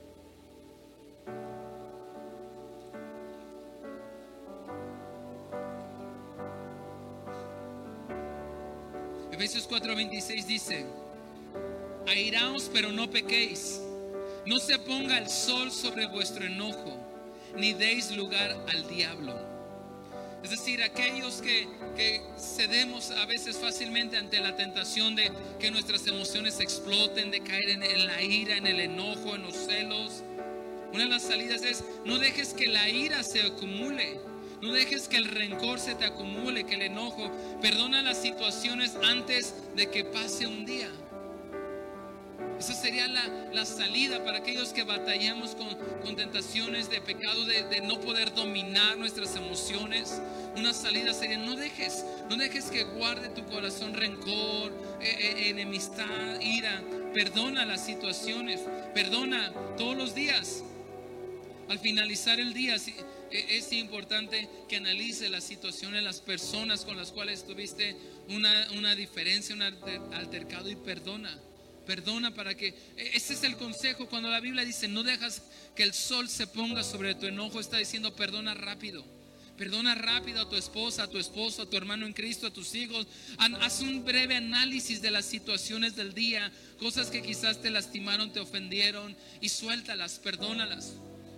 Efesios 4:26 dice: airaos, pero no pequéis. No se ponga el sol sobre vuestro enojo, ni deis lugar al diablo. Es decir, aquellos que cedemos a veces fácilmente ante la tentación de que nuestras emociones exploten, de caer en la ira, en el enojo, en los celos. Una de las salidas es: no dejes que la ira se acumule. No dejes que el rencor se te acumule, que el enojo. Perdona las situaciones antes de que pase un día. Esa sería la salida para aquellos que batallamos con tentaciones de pecado, de no poder dominar nuestras emociones. Una salida sería: no dejes que guarde tu corazón rencor, enemistad, ira. Perdona las situaciones, perdona todos los días. Al finalizar el día, es importante que analice la situación de las personas con las cuales tuviste una diferencia, un altercado, y perdona para que, ese es el consejo. Cuando la Biblia dice: no dejas que el sol se ponga sobre tu enojo, está diciendo: perdona rápido a tu esposa, a tu esposo, a tu hermano en Cristo, a tus hijos. Haz un breve análisis de las situaciones del día, cosas que quizás te lastimaron, te ofendieron, y suéltalas, perdónalas.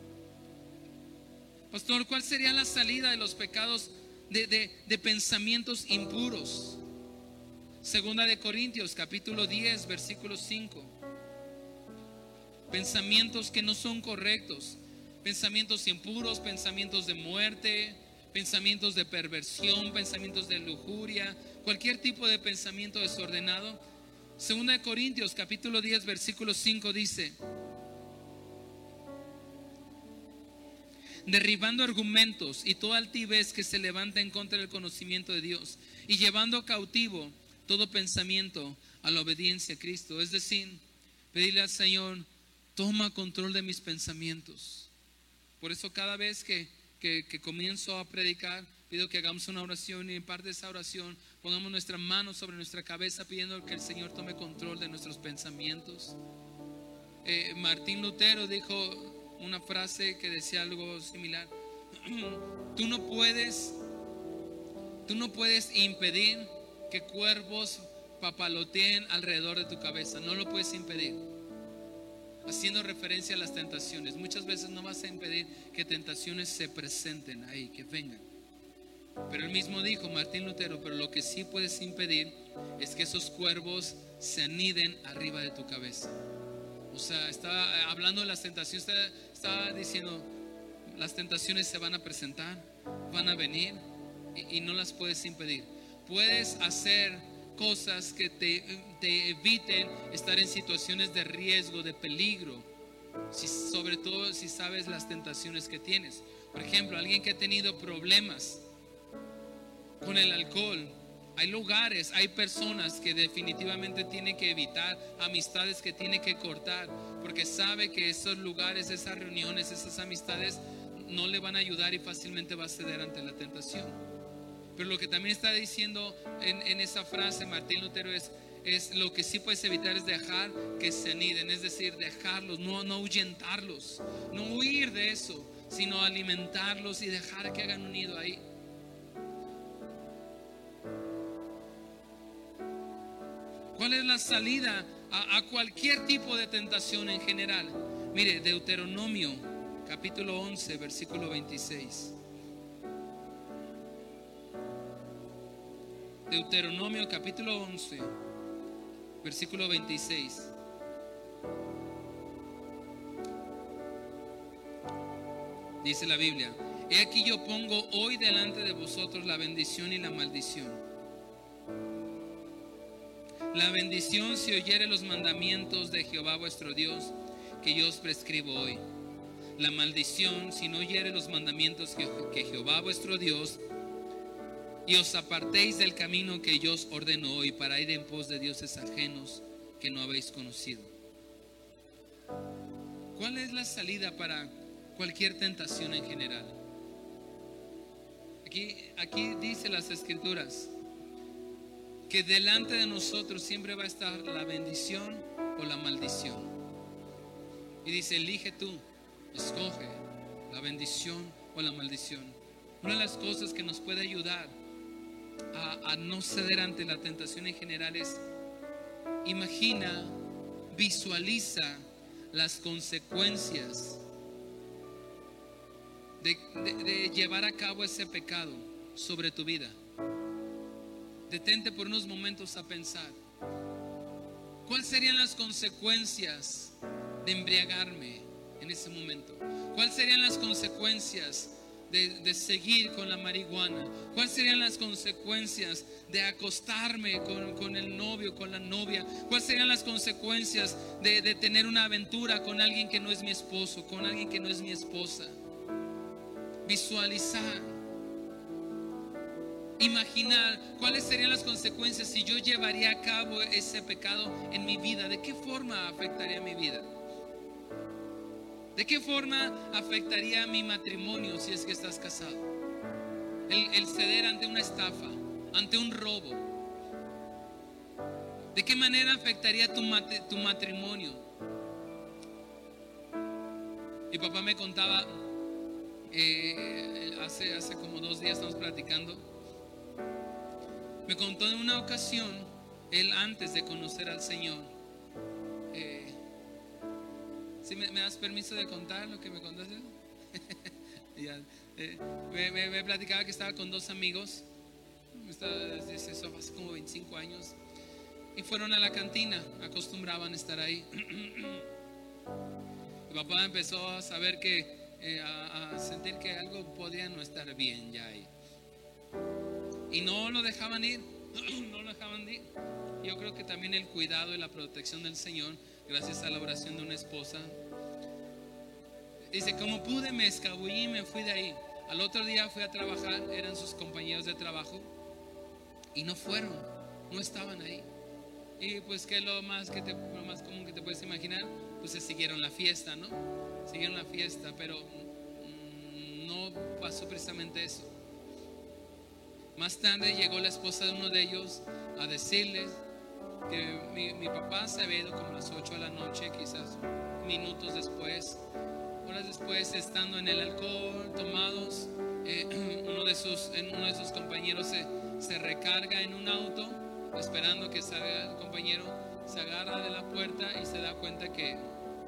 Pastor, ¿cuál sería la salida de los pecados de pensamientos impuros? Segunda de Corintios capítulo 10 versículo 5. Pensamientos que no son correctos, pensamientos impuros, pensamientos de muerte, pensamientos de perversión, pensamientos de lujuria, cualquier tipo de pensamiento desordenado. Segunda de Corintios capítulo 10 versículo 5 dice: derribando argumentos y toda altivez que se levanta en contra del conocimiento de Dios, y llevando cautivo todo pensamiento a la obediencia a Cristo. Es decir, pedirle al Señor: toma control de mis pensamientos. Por eso cada vez que comienzo a predicar, pido que hagamos una oración, y en parte de esa oración pongamos nuestra mano sobre nuestra cabeza, pidiendo que el Señor tome control de nuestros pensamientos. Martín Lutero dijo una frase que decía algo similar: tú no puedes impedir que cuervos papaloteen alrededor de tu cabeza. No lo puedes impedir. Haciendo referencia a las tentaciones. Muchas veces no vas a impedir que tentaciones se presenten ahí, que vengan. Pero él mismo dijo, Martín Lutero, pero lo que sí puedes impedir es que esos cuervos se aniden arriba de tu cabeza. O sea, estaba hablando de las tentaciones, estaba diciendo, las tentaciones se van a presentar, van a venir y no las puedes impedir. Puedes hacer cosas que te eviten estar en situaciones de riesgo, de peligro, sobre todo si sabes las tentaciones que tienes. Por ejemplo, alguien que ha tenido problemas con el alcohol, hay lugares, hay personas que definitivamente tiene que evitar, amistades que tiene que cortar, porque sabe que esos lugares, esas reuniones, esas amistades no le van a ayudar y fácilmente va a ceder ante la tentación. Pero lo que también está diciendo en esa frase Martín Lutero es lo que sí puedes evitar es dejar que se aniden, es decir, dejarlos, no ahuyentarlos, no huir de eso, sino alimentarlos y dejar que hagan un nido ahí. ¿Cuál es la salida a cualquier tipo de tentación en general? Mire, Deuteronomio capítulo 11, versículo 26. Deuteronomio capítulo 11, versículo 26. Dice la Biblia: he aquí yo pongo hoy delante de vosotros la bendición y la maldición. La bendición si oyere los mandamientos de Jehová vuestro Dios, que yo os prescribo hoy. La maldición si no oyere los mandamientos que Jehová vuestro Dios, y os apartéis del camino que yo os ordeno hoy, para ir en pos de dioses ajenos que no habéis conocido. ¿Cuál es la salida para cualquier tentación en general? Aquí dice las Escrituras que delante de nosotros siempre va a estar la bendición o la maldición. Y dice, elige tú, escoge la bendición o la maldición. Una de las cosas que nos puede ayudar a no ceder ante la tentación en general es: imagina, visualiza las consecuencias de llevar a cabo ese pecado sobre tu vida. Detente por unos momentos a pensar, ¿cuáles serían las consecuencias de embriagarme en ese momento? ¿Cuáles serían las consecuencias de seguir con la marihuana? ¿Cuáles serían las consecuencias de acostarme con el novio, con la novia? ¿Cuáles serían las consecuencias de tener una aventura con alguien que no es mi esposo, con alguien que no es mi esposa? Visualizar, imaginar cuáles serían las consecuencias si yo llevaría a cabo ese pecado en mi vida. ¿De qué forma afectaría mi vida? ¿De qué forma afectaría mi matrimonio si es que estás casado? El ceder ante una estafa, ante un robo. ¿De qué manera afectaría tu matrimonio? Mi papá me contaba, hace como 2 días estamos platicando. Me contó en una ocasión, él antes de conocer al Señor. ¿Sí me das permiso de contar lo que me contaste? Me platicaba que estaba con 2 amigos, desde eso hace como 25 años, y fueron a la cantina, acostumbraban a estar ahí. Mi papá empezó a saber a sentir que algo podía no estar bien ya ahí, y no lo dejaban ir, no lo dejaban ir. Yo creo que también el cuidado y la protección del Señor, gracias a la oración de una esposa. Dice, como pude me escabullí y me fui de ahí. Al otro día fui a trabajar, eran sus compañeros de trabajo, y no fueron, no estaban ahí. Y pues que lo más común que te puedes imaginar, pues se siguieron la fiesta, ¿no? Siguieron la fiesta, pero no pasó precisamente eso. Más tarde llegó la esposa de uno de ellos a decirles que mi papá se había ido como a las 8 de la noche, quizás minutos después, horas después, estando en el alcohol, tomados. Uno de sus compañeros se recarga en un auto, esperando que salga el compañero, se agarra de la puerta y se da cuenta que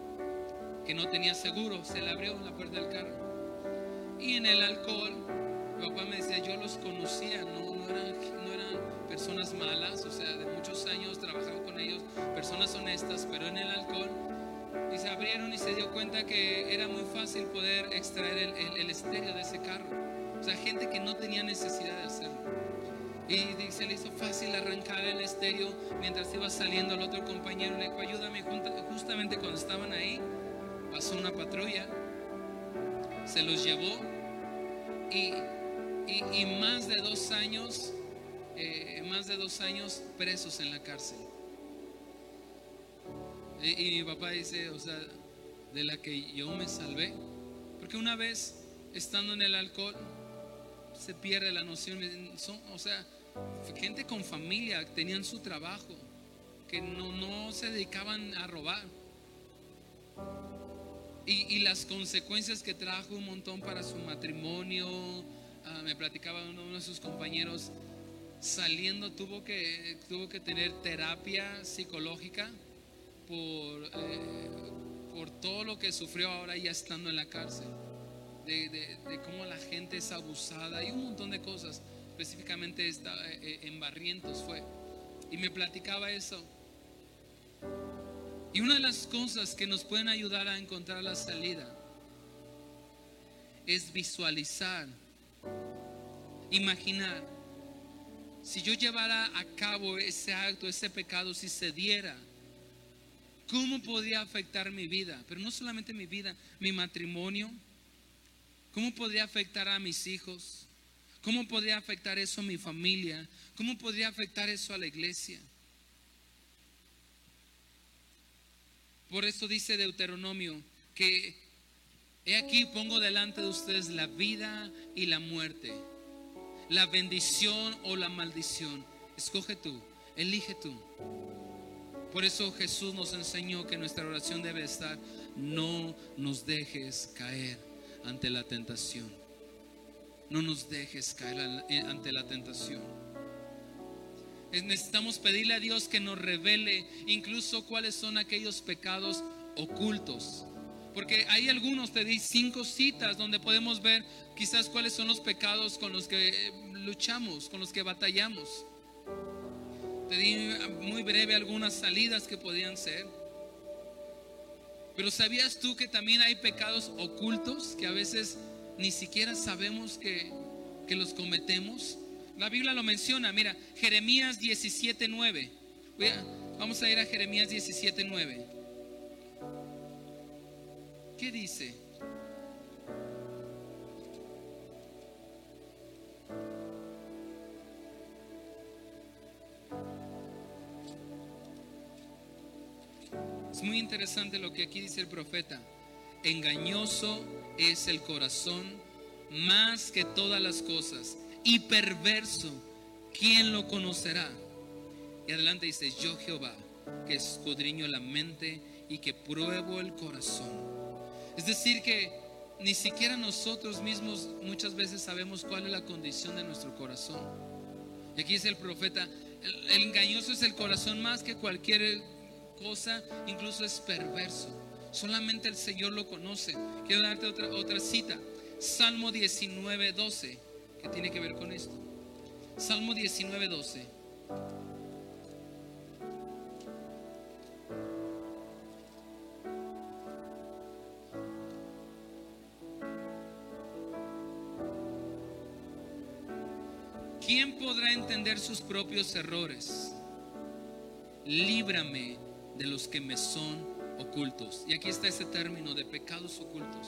no tenía seguro. Se le abrió la puerta del carro, y en el alcohol Mi papá me decía, yo los conocía, no eran personas malas, o sea, de muchos años trabajaba con ellos, personas honestas, pero en el alcohol. Y se abrieron y se dio cuenta que era muy fácil poder extraer el estéreo de ese carro. O sea, gente que no tenía necesidad de hacerlo. Y se le hizo fácil arrancar el estéreo mientras iba saliendo. El otro compañero le dijo, ayúdame. Justamente cuando estaban ahí, pasó una patrulla, se los llevó y más de 2 años, presos en la cárcel. Y mi papá dice, o sea, de la que yo me salvé, porque una vez estando en el alcohol se pierde la noción. O sea, gente con familia, tenían su trabajo, que no se dedicaban a robar, y las consecuencias que trajo un montón para su matrimonio. Me platicaba uno de sus compañeros, saliendo tuvo que tener terapia psicológica por todo lo que sufrió ahora ya estando en la cárcel, de cómo la gente es abusada y un montón de cosas. Específicamente en Barrientos fue, y me platicaba eso. Y una de las cosas que nos pueden ayudar a encontrar la salida es visualizar, imaginar. Si yo llevara a cabo ese acto, ese pecado, si se diera, ¿cómo podría afectar mi vida? Pero no solamente mi vida, mi matrimonio. ¿Cómo podría afectar a mis hijos? ¿Cómo podría afectar eso a mi familia? ¿Cómo podría afectar eso a la iglesia? Por eso dice Deuteronomio que he aquí pongo delante de ustedes la vida y la muerte, la bendición o la maldición. Escoge tú, elige tú. Por eso Jesús nos enseñó que nuestra oración debe estar: no nos dejes caer ante la tentación. No nos dejes caer ante la tentación. Necesitamos pedirle a Dios que nos revele incluso cuáles son aquellos pecados ocultos. Porque hay algunos, te di 5 citas donde podemos ver quizás cuáles son los pecados con los que luchamos, con los que batallamos. Te di muy breve algunas salidas que podían ser. Pero ¿sabías tú que también hay pecados ocultos que a veces ni siquiera sabemos que los cometemos? La Biblia lo menciona. Mira, Jeremías 17:9. Vamos a ir a Jeremías 17:9. ¿Qué dice? Es muy interesante lo que aquí dice el profeta. Engañoso es el corazón más que todas las cosas, y perverso, ¿quién lo conocerá? Y adelante dice: yo Jehová, que escudriño la mente y que pruebo el corazón. Es decir, que ni siquiera nosotros mismos muchas veces sabemos cuál es la condición de nuestro corazón. Y aquí dice el profeta: el engañoso es el corazón más que cualquier cosa, incluso es perverso. Solamente el Señor lo conoce. Quiero darte otra cita. Salmo 19:12, que tiene que ver con esto. Salmo 19:12. ¿Quién podrá entender sus propios errores? Líbrame de los que me son ocultos. Y aquí está ese término de pecados ocultos.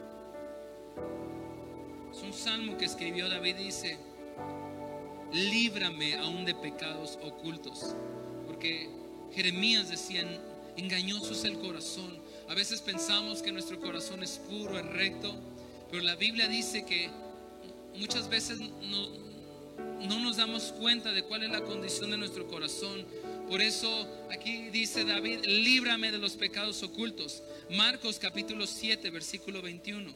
Es un salmo que escribió David. Dice: líbrame aún de pecados ocultos. Porque Jeremías decía: engañoso es el corazón. A veces pensamos que nuestro corazón es puro, es recto, pero la Biblia dice que muchas veces no nos damos cuenta de cuál es la condición de nuestro corazón. Por eso aquí dice David: líbrame de los pecados ocultos. Marcos capítulo 7 versículo 21.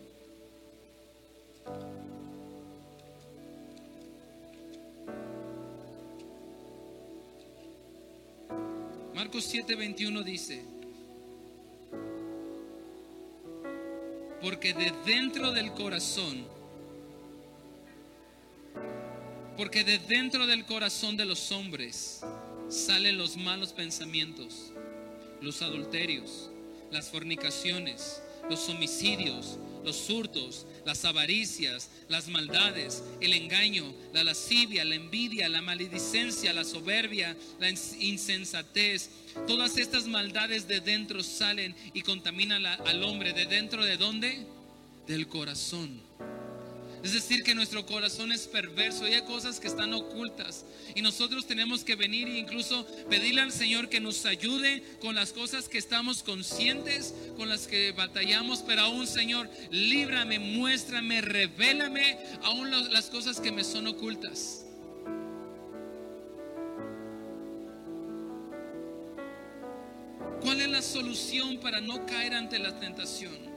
Marcos 7:21 dice: porque de dentro del corazón Porque de dentro del corazón de los hombres salen los malos pensamientos, los adulterios, las fornicaciones, los homicidios, los hurtos, las avaricias, las maldades, el engaño, la lascivia, la envidia, la maledicencia, la soberbia, la insensatez. Todas estas maldades de dentro salen y contaminan al hombre. ¿De dentro de dónde? Del corazón. Es decir, que nuestro corazón es perverso y hay cosas que están ocultas. Y nosotros tenemos que venir e incluso pedirle al Señor que nos ayude con las cosas que estamos conscientes, con las que batallamos. Pero aún, Señor, líbrame, muéstrame, revélame aún las cosas que me son ocultas. ¿Cuál es la solución para no caer ante la tentación?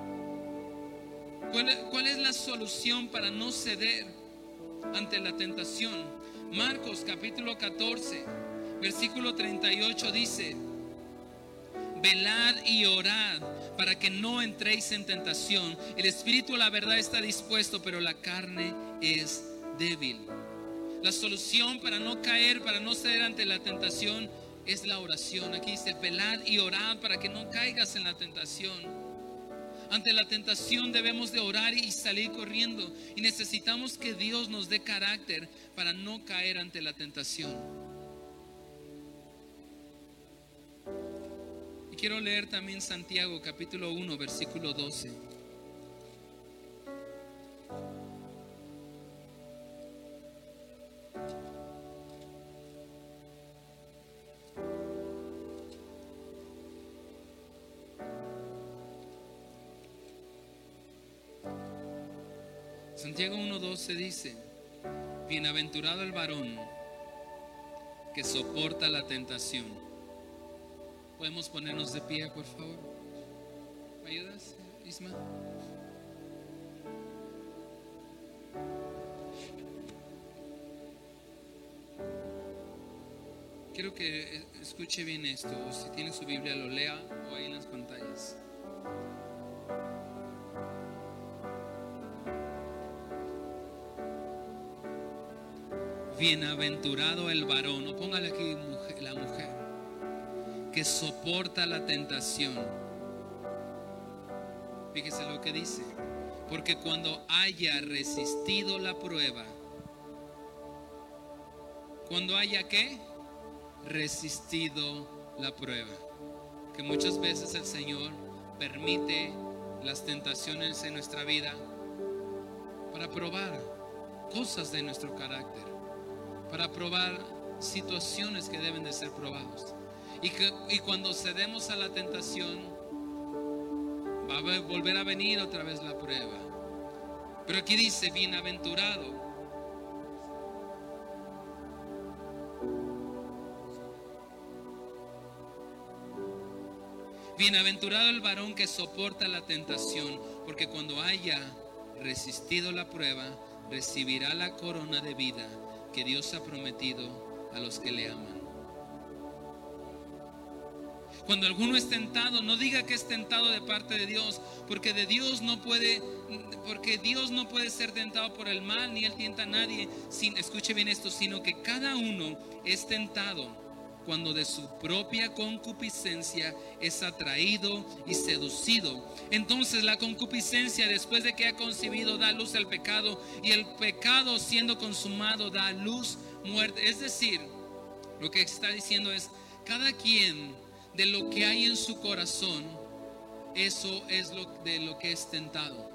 ¿Cuál es la solución para no ceder ante la tentación? Marcos capítulo 14, versículo 38 dice: velad y orad para que no entréis en tentación. El espíritu, la verdad, está dispuesto, pero la carne es débil. La solución para no caer, para no ceder ante la tentación, es la oración. Aquí dice: velad y orad para que no caigas en la tentación. Ante la tentación debemos de orar y salir corriendo. Y necesitamos que Dios nos dé carácter para no caer ante la tentación. Y quiero leer también Santiago capítulo 1, versículo 12. Santiago 1:12 dice: bienaventurado el varón que soporta la tentación. ¿Podemos ponernos de pie, por favor? ¿Me ayudas, Isma? Quiero que escuche bien esto. Si tiene su Biblia, lo lea o ahí en las pantallas. Bienaventurado el varón, o póngale aquí la mujer, que soporta la tentación. Fíjese lo que dice: porque cuando haya resistido la prueba, cuando haya ¿qué? Resistido la prueba. Que muchas veces el Señor permite las tentaciones en nuestra vida para probar cosas de nuestro carácter, para probar situaciones que deben de ser probados. Y cuando cedemos a la tentación, va a volver a venir otra vez la prueba. Pero aquí dice: bienaventurado. Bienaventurado el varón que soporta la tentación, porque cuando haya resistido la prueba, recibirá la corona de vida que Dios ha prometido a los que le aman. Cuando alguno es tentado, no diga que es tentado de parte de Dios, porque Dios no puede ser tentado por el mal, ni Él tienta a nadie. Escuche bien esto, sino que cada uno es tentado cuando de su propia concupiscencia es atraído y seducido. Entonces la concupiscencia, después de que ha concebido, da luz al pecado, y el pecado, siendo consumado, da luz muerte. Es decir, lo que está diciendo es: cada quien de lo que hay en su corazón, eso es de lo que es tentado.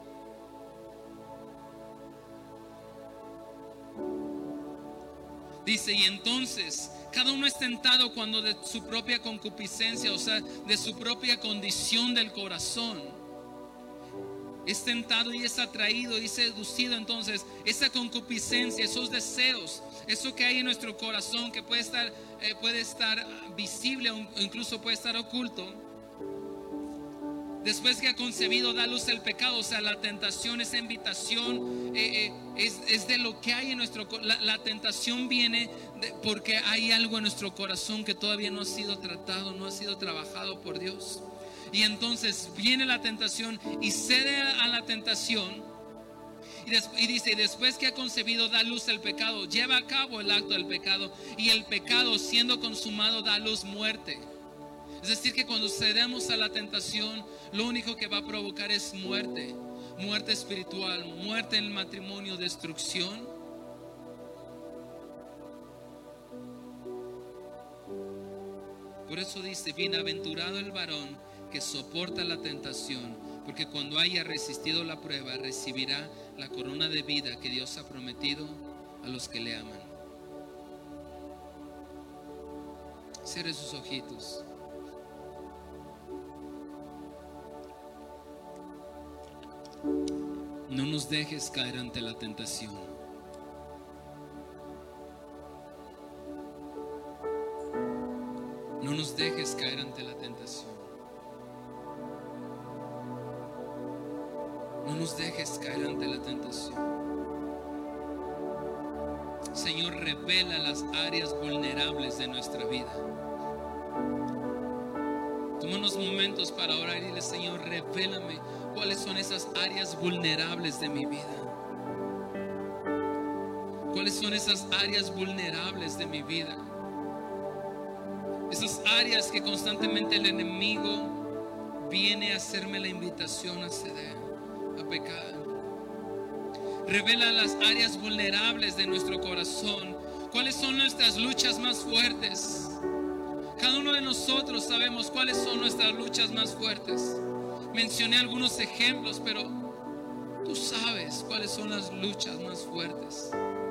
Dice: y entonces cada uno es tentado cuando de su propia concupiscencia, o sea, de su propia condición del corazón, es tentado y es atraído y seducido. Entonces esa concupiscencia, esos deseos, eso que hay en nuestro corazón, que puede estar visible o incluso puede estar oculto, después que ha concebido, da luz al pecado. O sea, la tentación, esa invitación, es de lo que hay en nuestro corazón. La tentación viene porque hay algo en nuestro corazón que todavía no ha sido tratado, no ha sido trabajado por Dios. Y entonces viene la tentación y cede a la tentación. Y dice, y después que ha concebido da luz al pecado, lleva a cabo el acto del pecado, y el pecado siendo consumado da a luz muerte. Es decir, que cuando cedemos a la tentación, lo único que va a provocar es muerte. Muerte espiritual, muerte en el matrimonio, destrucción. Por eso dice, bienaventurado el varón que soporta la tentación, porque cuando haya resistido la prueba, recibirá la corona de vida que Dios ha prometido a los que le aman. Cierre sus ojitos. No nos dejes caer ante la tentación. No nos dejes caer ante la tentación. No nos dejes caer ante la tentación. Señor, revela las áreas vulnerables de nuestra vida. Toma unos momentos para orar y dile, Señor, revélame cuáles son esas áreas vulnerables de mi vida. ¿Cuáles son esas áreas vulnerables de mi vida? Esas áreas que constantemente el enemigo viene a hacerme la invitación a ceder, a pecar. Revela las áreas vulnerables de nuestro corazón. ¿Cuáles son nuestras luchas más fuertes? Cada uno de nosotros sabemos cuáles son nuestras luchas más fuertes. Mencioné algunos ejemplos, pero tú sabes cuáles son las luchas más fuertes.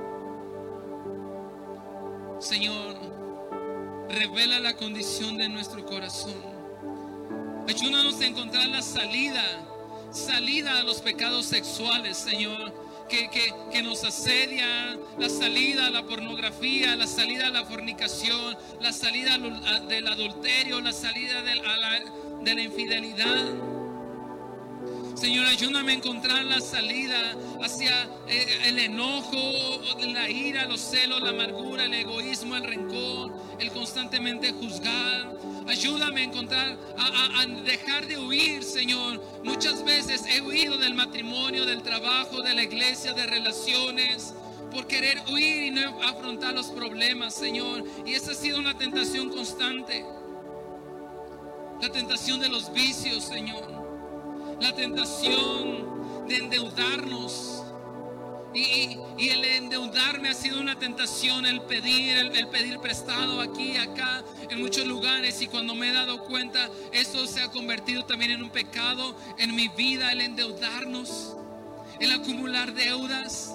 Señor, revela la condición de nuestro corazón. Ayúdanos a encontrar la salida a los pecados sexuales, Señor, que nos asedia, la salida a la pornografía, la salida a la fornicación, la salida del adulterio, la salida de la infidelidad. Señor, ayúdame a encontrar la salida hacia el enojo, la ira, los celos, la amargura, el egoísmo, el rencor, el constantemente juzgar. Ayúdame a encontrar, a dejar de huir, Señor. Muchas veces he huido del matrimonio, del trabajo, de la iglesia, de relaciones, por querer huir y no afrontar los problemas, Señor. Y esa ha sido una tentación constante. La tentación de los vicios, Señor. La tentación de endeudarnos. Y el endeudarme ha sido una tentación, el pedir prestado aquí, acá, en muchos lugares. Y cuando me he dado cuenta, eso se ha convertido también en un pecado en mi vida, el endeudarnos, el acumular deudas.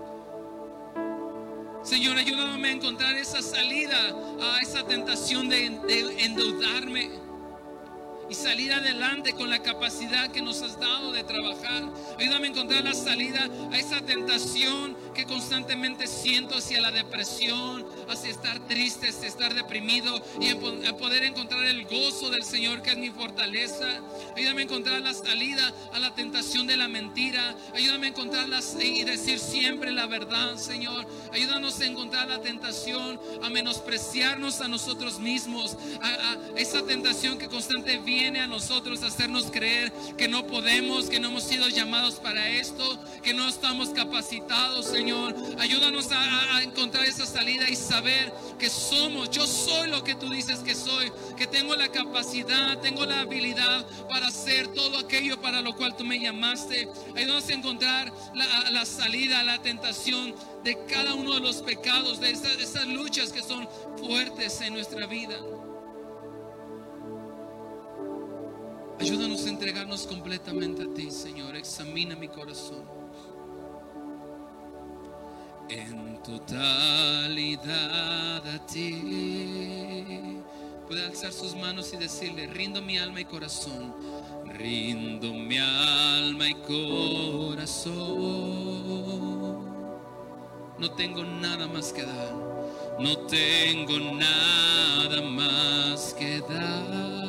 Señor, ayúdame a encontrar esa salida a esa tentación de endeudarme y salir adelante con la capacidad que nos has dado de trabajar. Ayúdame a encontrar la salida a esa tentación que constantemente siento hacia la depresión, hacia estar triste, hacia estar deprimido, y a poder encontrar el gozo del Señor, que es mi fortaleza. Ayúdame a encontrar la salida a la tentación de la mentira. Ayúdame a encontrarla y decir siempre la verdad, Señor. Ayúdanos a encontrar la tentación a menospreciarnos a nosotros mismos, a esa tentación que constantemente viene a nosotros a hacernos creer que no podemos, que no hemos sido llamados para esto, que no estamos capacitados, Señor. Ayúdanos a encontrar esa salida y saber que yo soy lo que tú dices que soy, que tengo la capacidad, tengo la habilidad para hacer todo aquello para lo cual tú me llamaste. Ayúdanos a encontrar la salida a la tentación de cada uno de los pecados, de esas luchas que son fuertes en nuestra vida. Ayúdanos a entregarnos completamente a ti, Señor. Examina mi corazón en totalidad a ti. Puede alzar sus manos y decirle: rindo mi alma y corazón, rindo mi alma y corazón. No tengo nada más que dar, no tengo nada más que dar.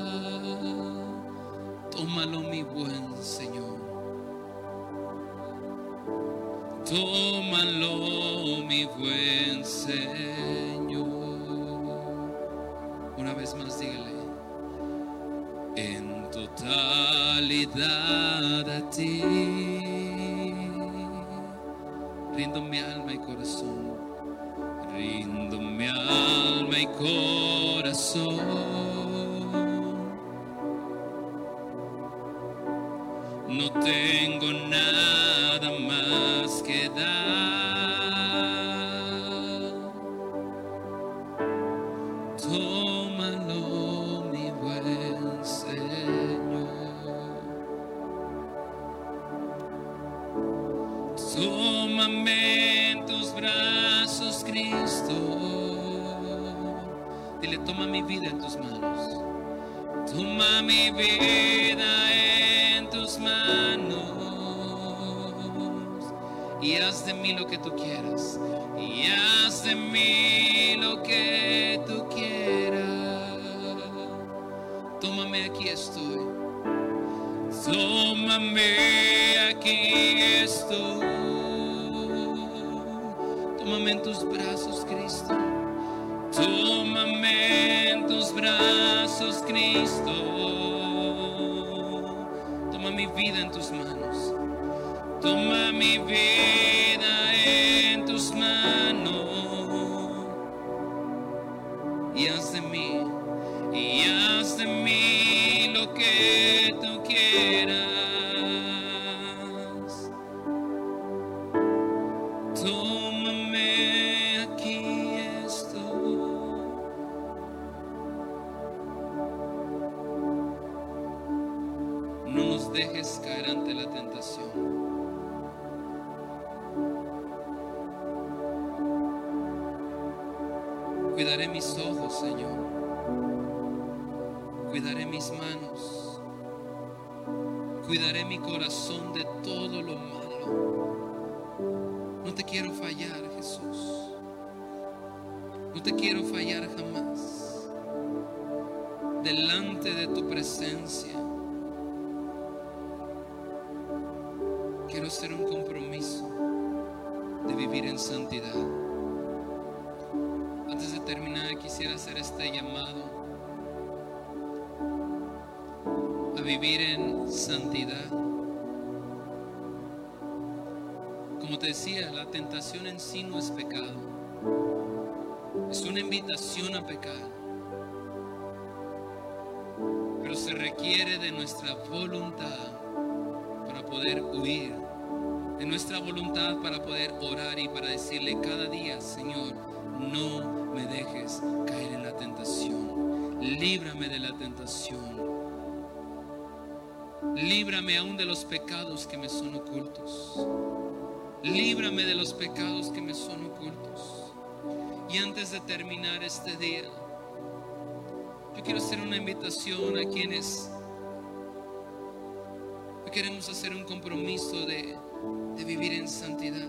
Tómalo, mi buen Señor. Tómalo, mi buen Señor. Una vez más, dígale: en totalidad a ti. Rindo mi alma y corazón. Rindo mi alma y corazón. No tengo nada más que dar. Tómalo, mi buen Señor. Tómame en tus brazos, Cristo. Dile, toma mi vida en tus manos. Toma mi vida en tus manos y haz de mí lo que tú quieras. Y haz de mí lo que tú quieras. Tómame, aquí estoy. Tómame, aquí estoy. Tómame en tus brazos, Cristo. Tómame en tus brazos, Cristo. Toma mi vida en tus manos. Toma mi vida en tus manos y haz de mí lo que tú quieras. Tómame, aquí estoy. No nos dejes caer ante la tentación. Cuidaré mis ojos, Señor. Cuidaré mis manos. Cuidaré mi corazón de todo lo malo. No te quiero fallar, Jesús. No te quiero fallar jamás. Delante de tu presencia quiero hacer un compromiso de vivir en santidad. Antes de terminar, quisiera hacer este llamado a vivir en santidad. Como te decía, la tentación en sí no es pecado. Es una invitación a pecar. Pero se requiere de nuestra voluntad para poder huir. De nuestra voluntad para poder orar y para decirle cada día: Señor, no me dejes caer en la tentación. Líbrame de la tentación. Líbrame aún de los pecados que me son ocultos. Líbrame de los pecados que me son ocultos. Y antes de terminar este día, yo quiero hacer una invitación a quienes queremos hacer un compromiso de vivir en santidad.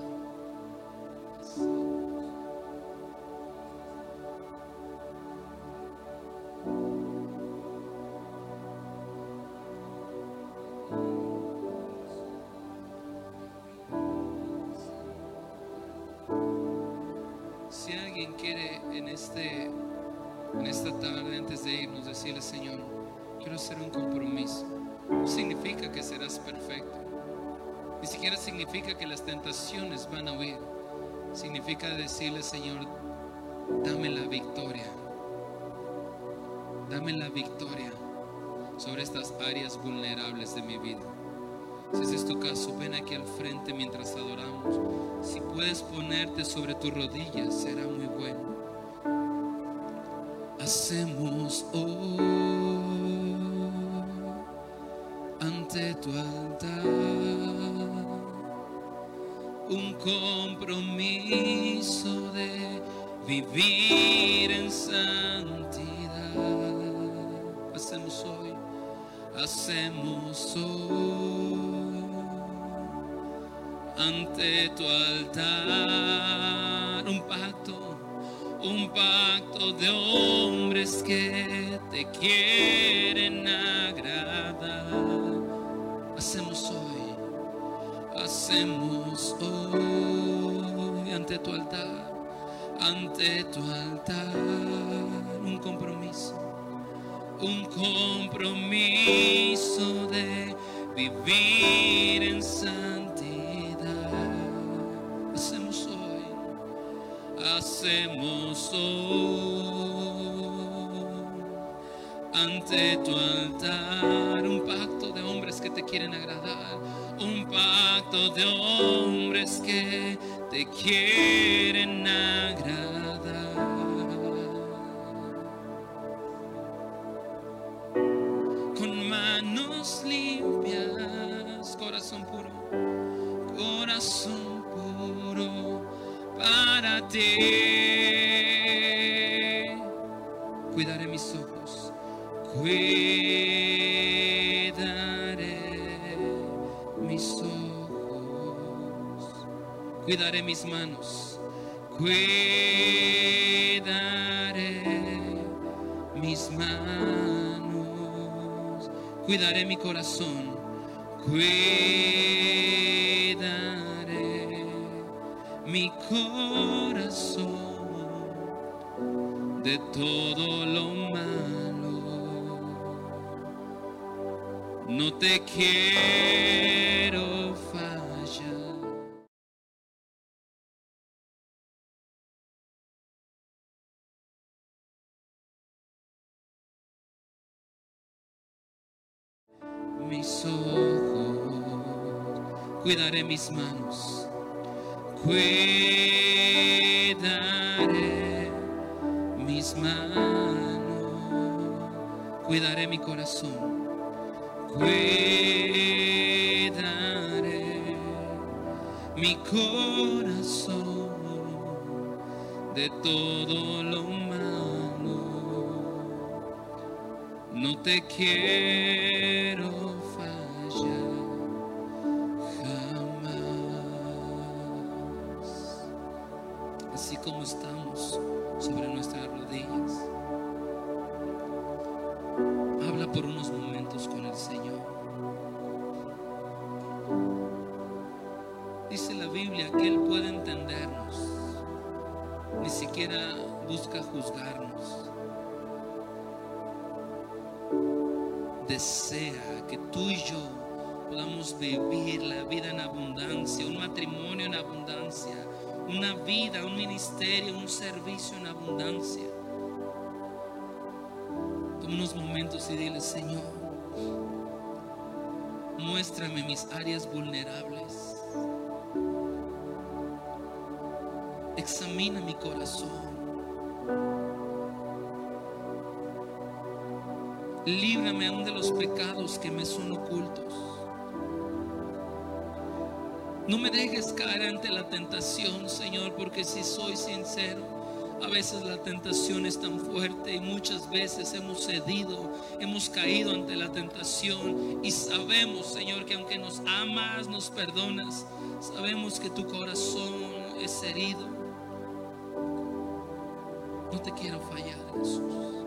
Si alguien quiere en esta tarde, antes de irnos, decirle: Señor, quiero hacer un compromiso. No significa que serás perfecto. Ni siquiera significa que las tentaciones van a huir. Significa decirle: Señor, dame la victoria. Dame la victoria sobre estas áreas vulnerables de mi vida. Si ese es tu caso, ven aquí al frente mientras adoramos. Si puedes ponerte sobre tus rodillas, será muy bueno. Hacemos hoy ante tu altar un compromiso de vivir en santidad. Hacemos hoy ante tu altar un pacto de hombres que te quieren agradar. Hacemos hoy ante tu altar un compromiso de vivir en santidad. Hacemos hacemos hoy ante tu altar. Un pacto de hombres que te quieren agradar, un pacto de hombres que te quieren agradar. Con manos limpias, corazón puro para ti. Cuidaré mis ojos, cuidaré mis ojos, cuidaré mis manos, cuidaré mis manos, cuidaré mi corazón, cuidaré mi corazón de todo lo malo. No te quiero fallar. Mis ojos, cuidaré mis manos, cuidaré mis manos, cuidaré mi corazón, cuidaré mi corazón de todo lo malo. No te quiero fallar jamás. Así como estamos sobre nuestras rodillas, habla por unos momentos con el Señor. Dice la Biblia que Él puede entendernos, ni siquiera busca juzgarnos. Desea que tú y yo podamos vivir la vida en abundancia, un matrimonio en abundancia, una vida, un ministerio, un servicio en abundancia. Toma unos momentos y dile: Señor, muéstrame mis áreas vulnerables, examina mi corazón, líbrame aún de los pecados que me son ocultos. No me dejes caer ante la tentación, Señor, porque si soy sincero, a veces la tentación es tan fuerte y muchas veces hemos cedido, hemos caído ante la tentación y sabemos, Señor, que aunque nos amas, nos perdonas, sabemos que tu corazón es herido. No te quiero fallar, Jesús.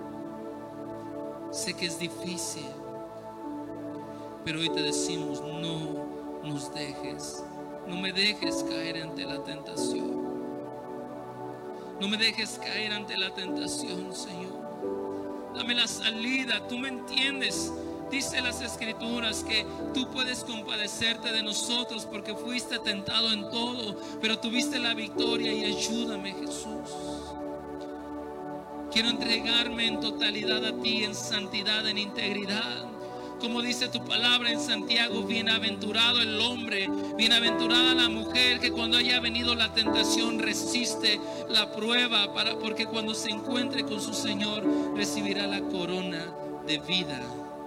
Sé que es difícil, pero hoy te decimos: no nos dejes, no me dejes caer ante la tentación. No me dejes caer ante la tentación, Señor. Dame la salida, tú me entiendes. Dice las Escrituras que tú puedes compadecerte de nosotros porque fuiste tentado en todo, pero tuviste la victoria. Y ayúdame, Jesús. Quiero entregarme en totalidad a ti, en santidad, en integridad. Como dice tu palabra en Santiago: bienaventurado el hombre, bienaventurada la mujer que cuando haya venido la tentación resiste la prueba, porque cuando se encuentre con su Señor recibirá la corona de vida.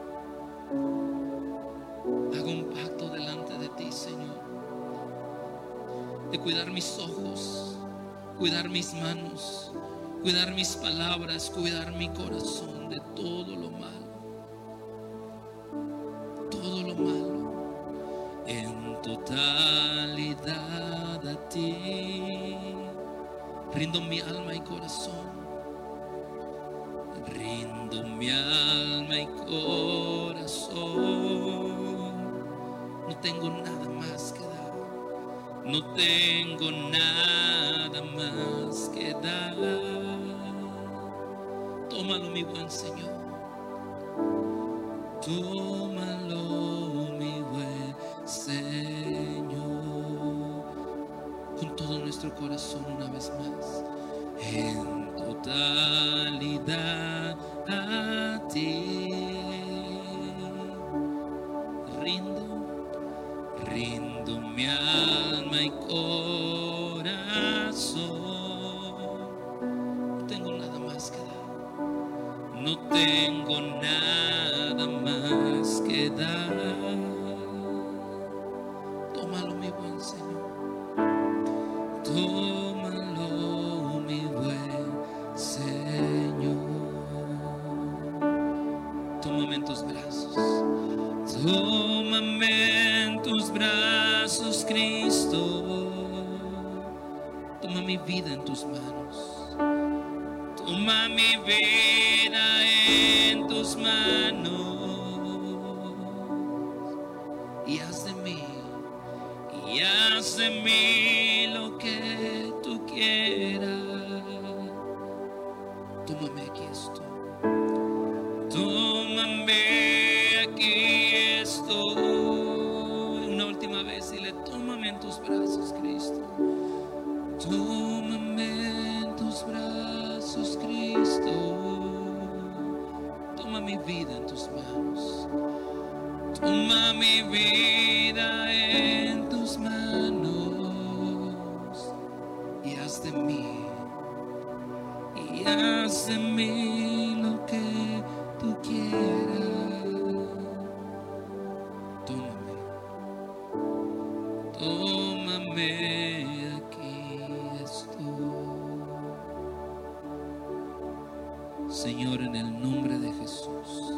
Hago un pacto delante de ti, Señor, de cuidar mis ojos, cuidar mis manos, cuidar mis palabras, cuidar mi corazón de todo lo malo. Todo lo malo, en totalidad a ti. Rindo mi alma y corazón, rindo mi alma y corazón. No tengo nada más que dar, no tengo nada más que dar. Tómalo, mi buen Señor, tómalo, mi buen Señor. Con todo nuestro corazón una vez más, en totalidad a ti. Rindo mi alma y corazón. No tengo nada más que dar. No tengo nada más que dar. Tómalo, mi buen Señor. Tómalo, mi buen Señor. Tómame en tus brazos. Tómame en tus brazos, Cristo. Toma mi vida en tus manos. Toma mi vida en tus manos. Y haz de mí lo que tú quieras. Tómame, aquí estoy. Tómame, aquí estoy. Una última vez, dile: tómame en tus brazos, Cristo. Tómame en tus brazos, Cristo. Toma mi vida en tus manos. Toma mi vida en tus manos. Y haz de mí lo que tú quieras. Tómame, aquí estoy. Señor, en el nombre de Jesús,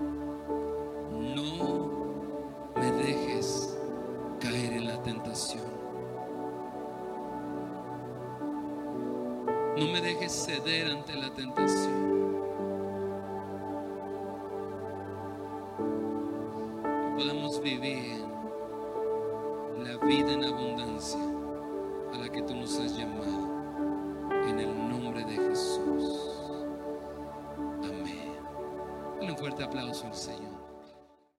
no me dejes caer en la tentación. No me dejes ceder ante la tentación. Podemos vivir la vida en abundancia a la que tú nos has llamado, en el nombre de Jesús. Amén. Dale un fuerte aplauso al Señor.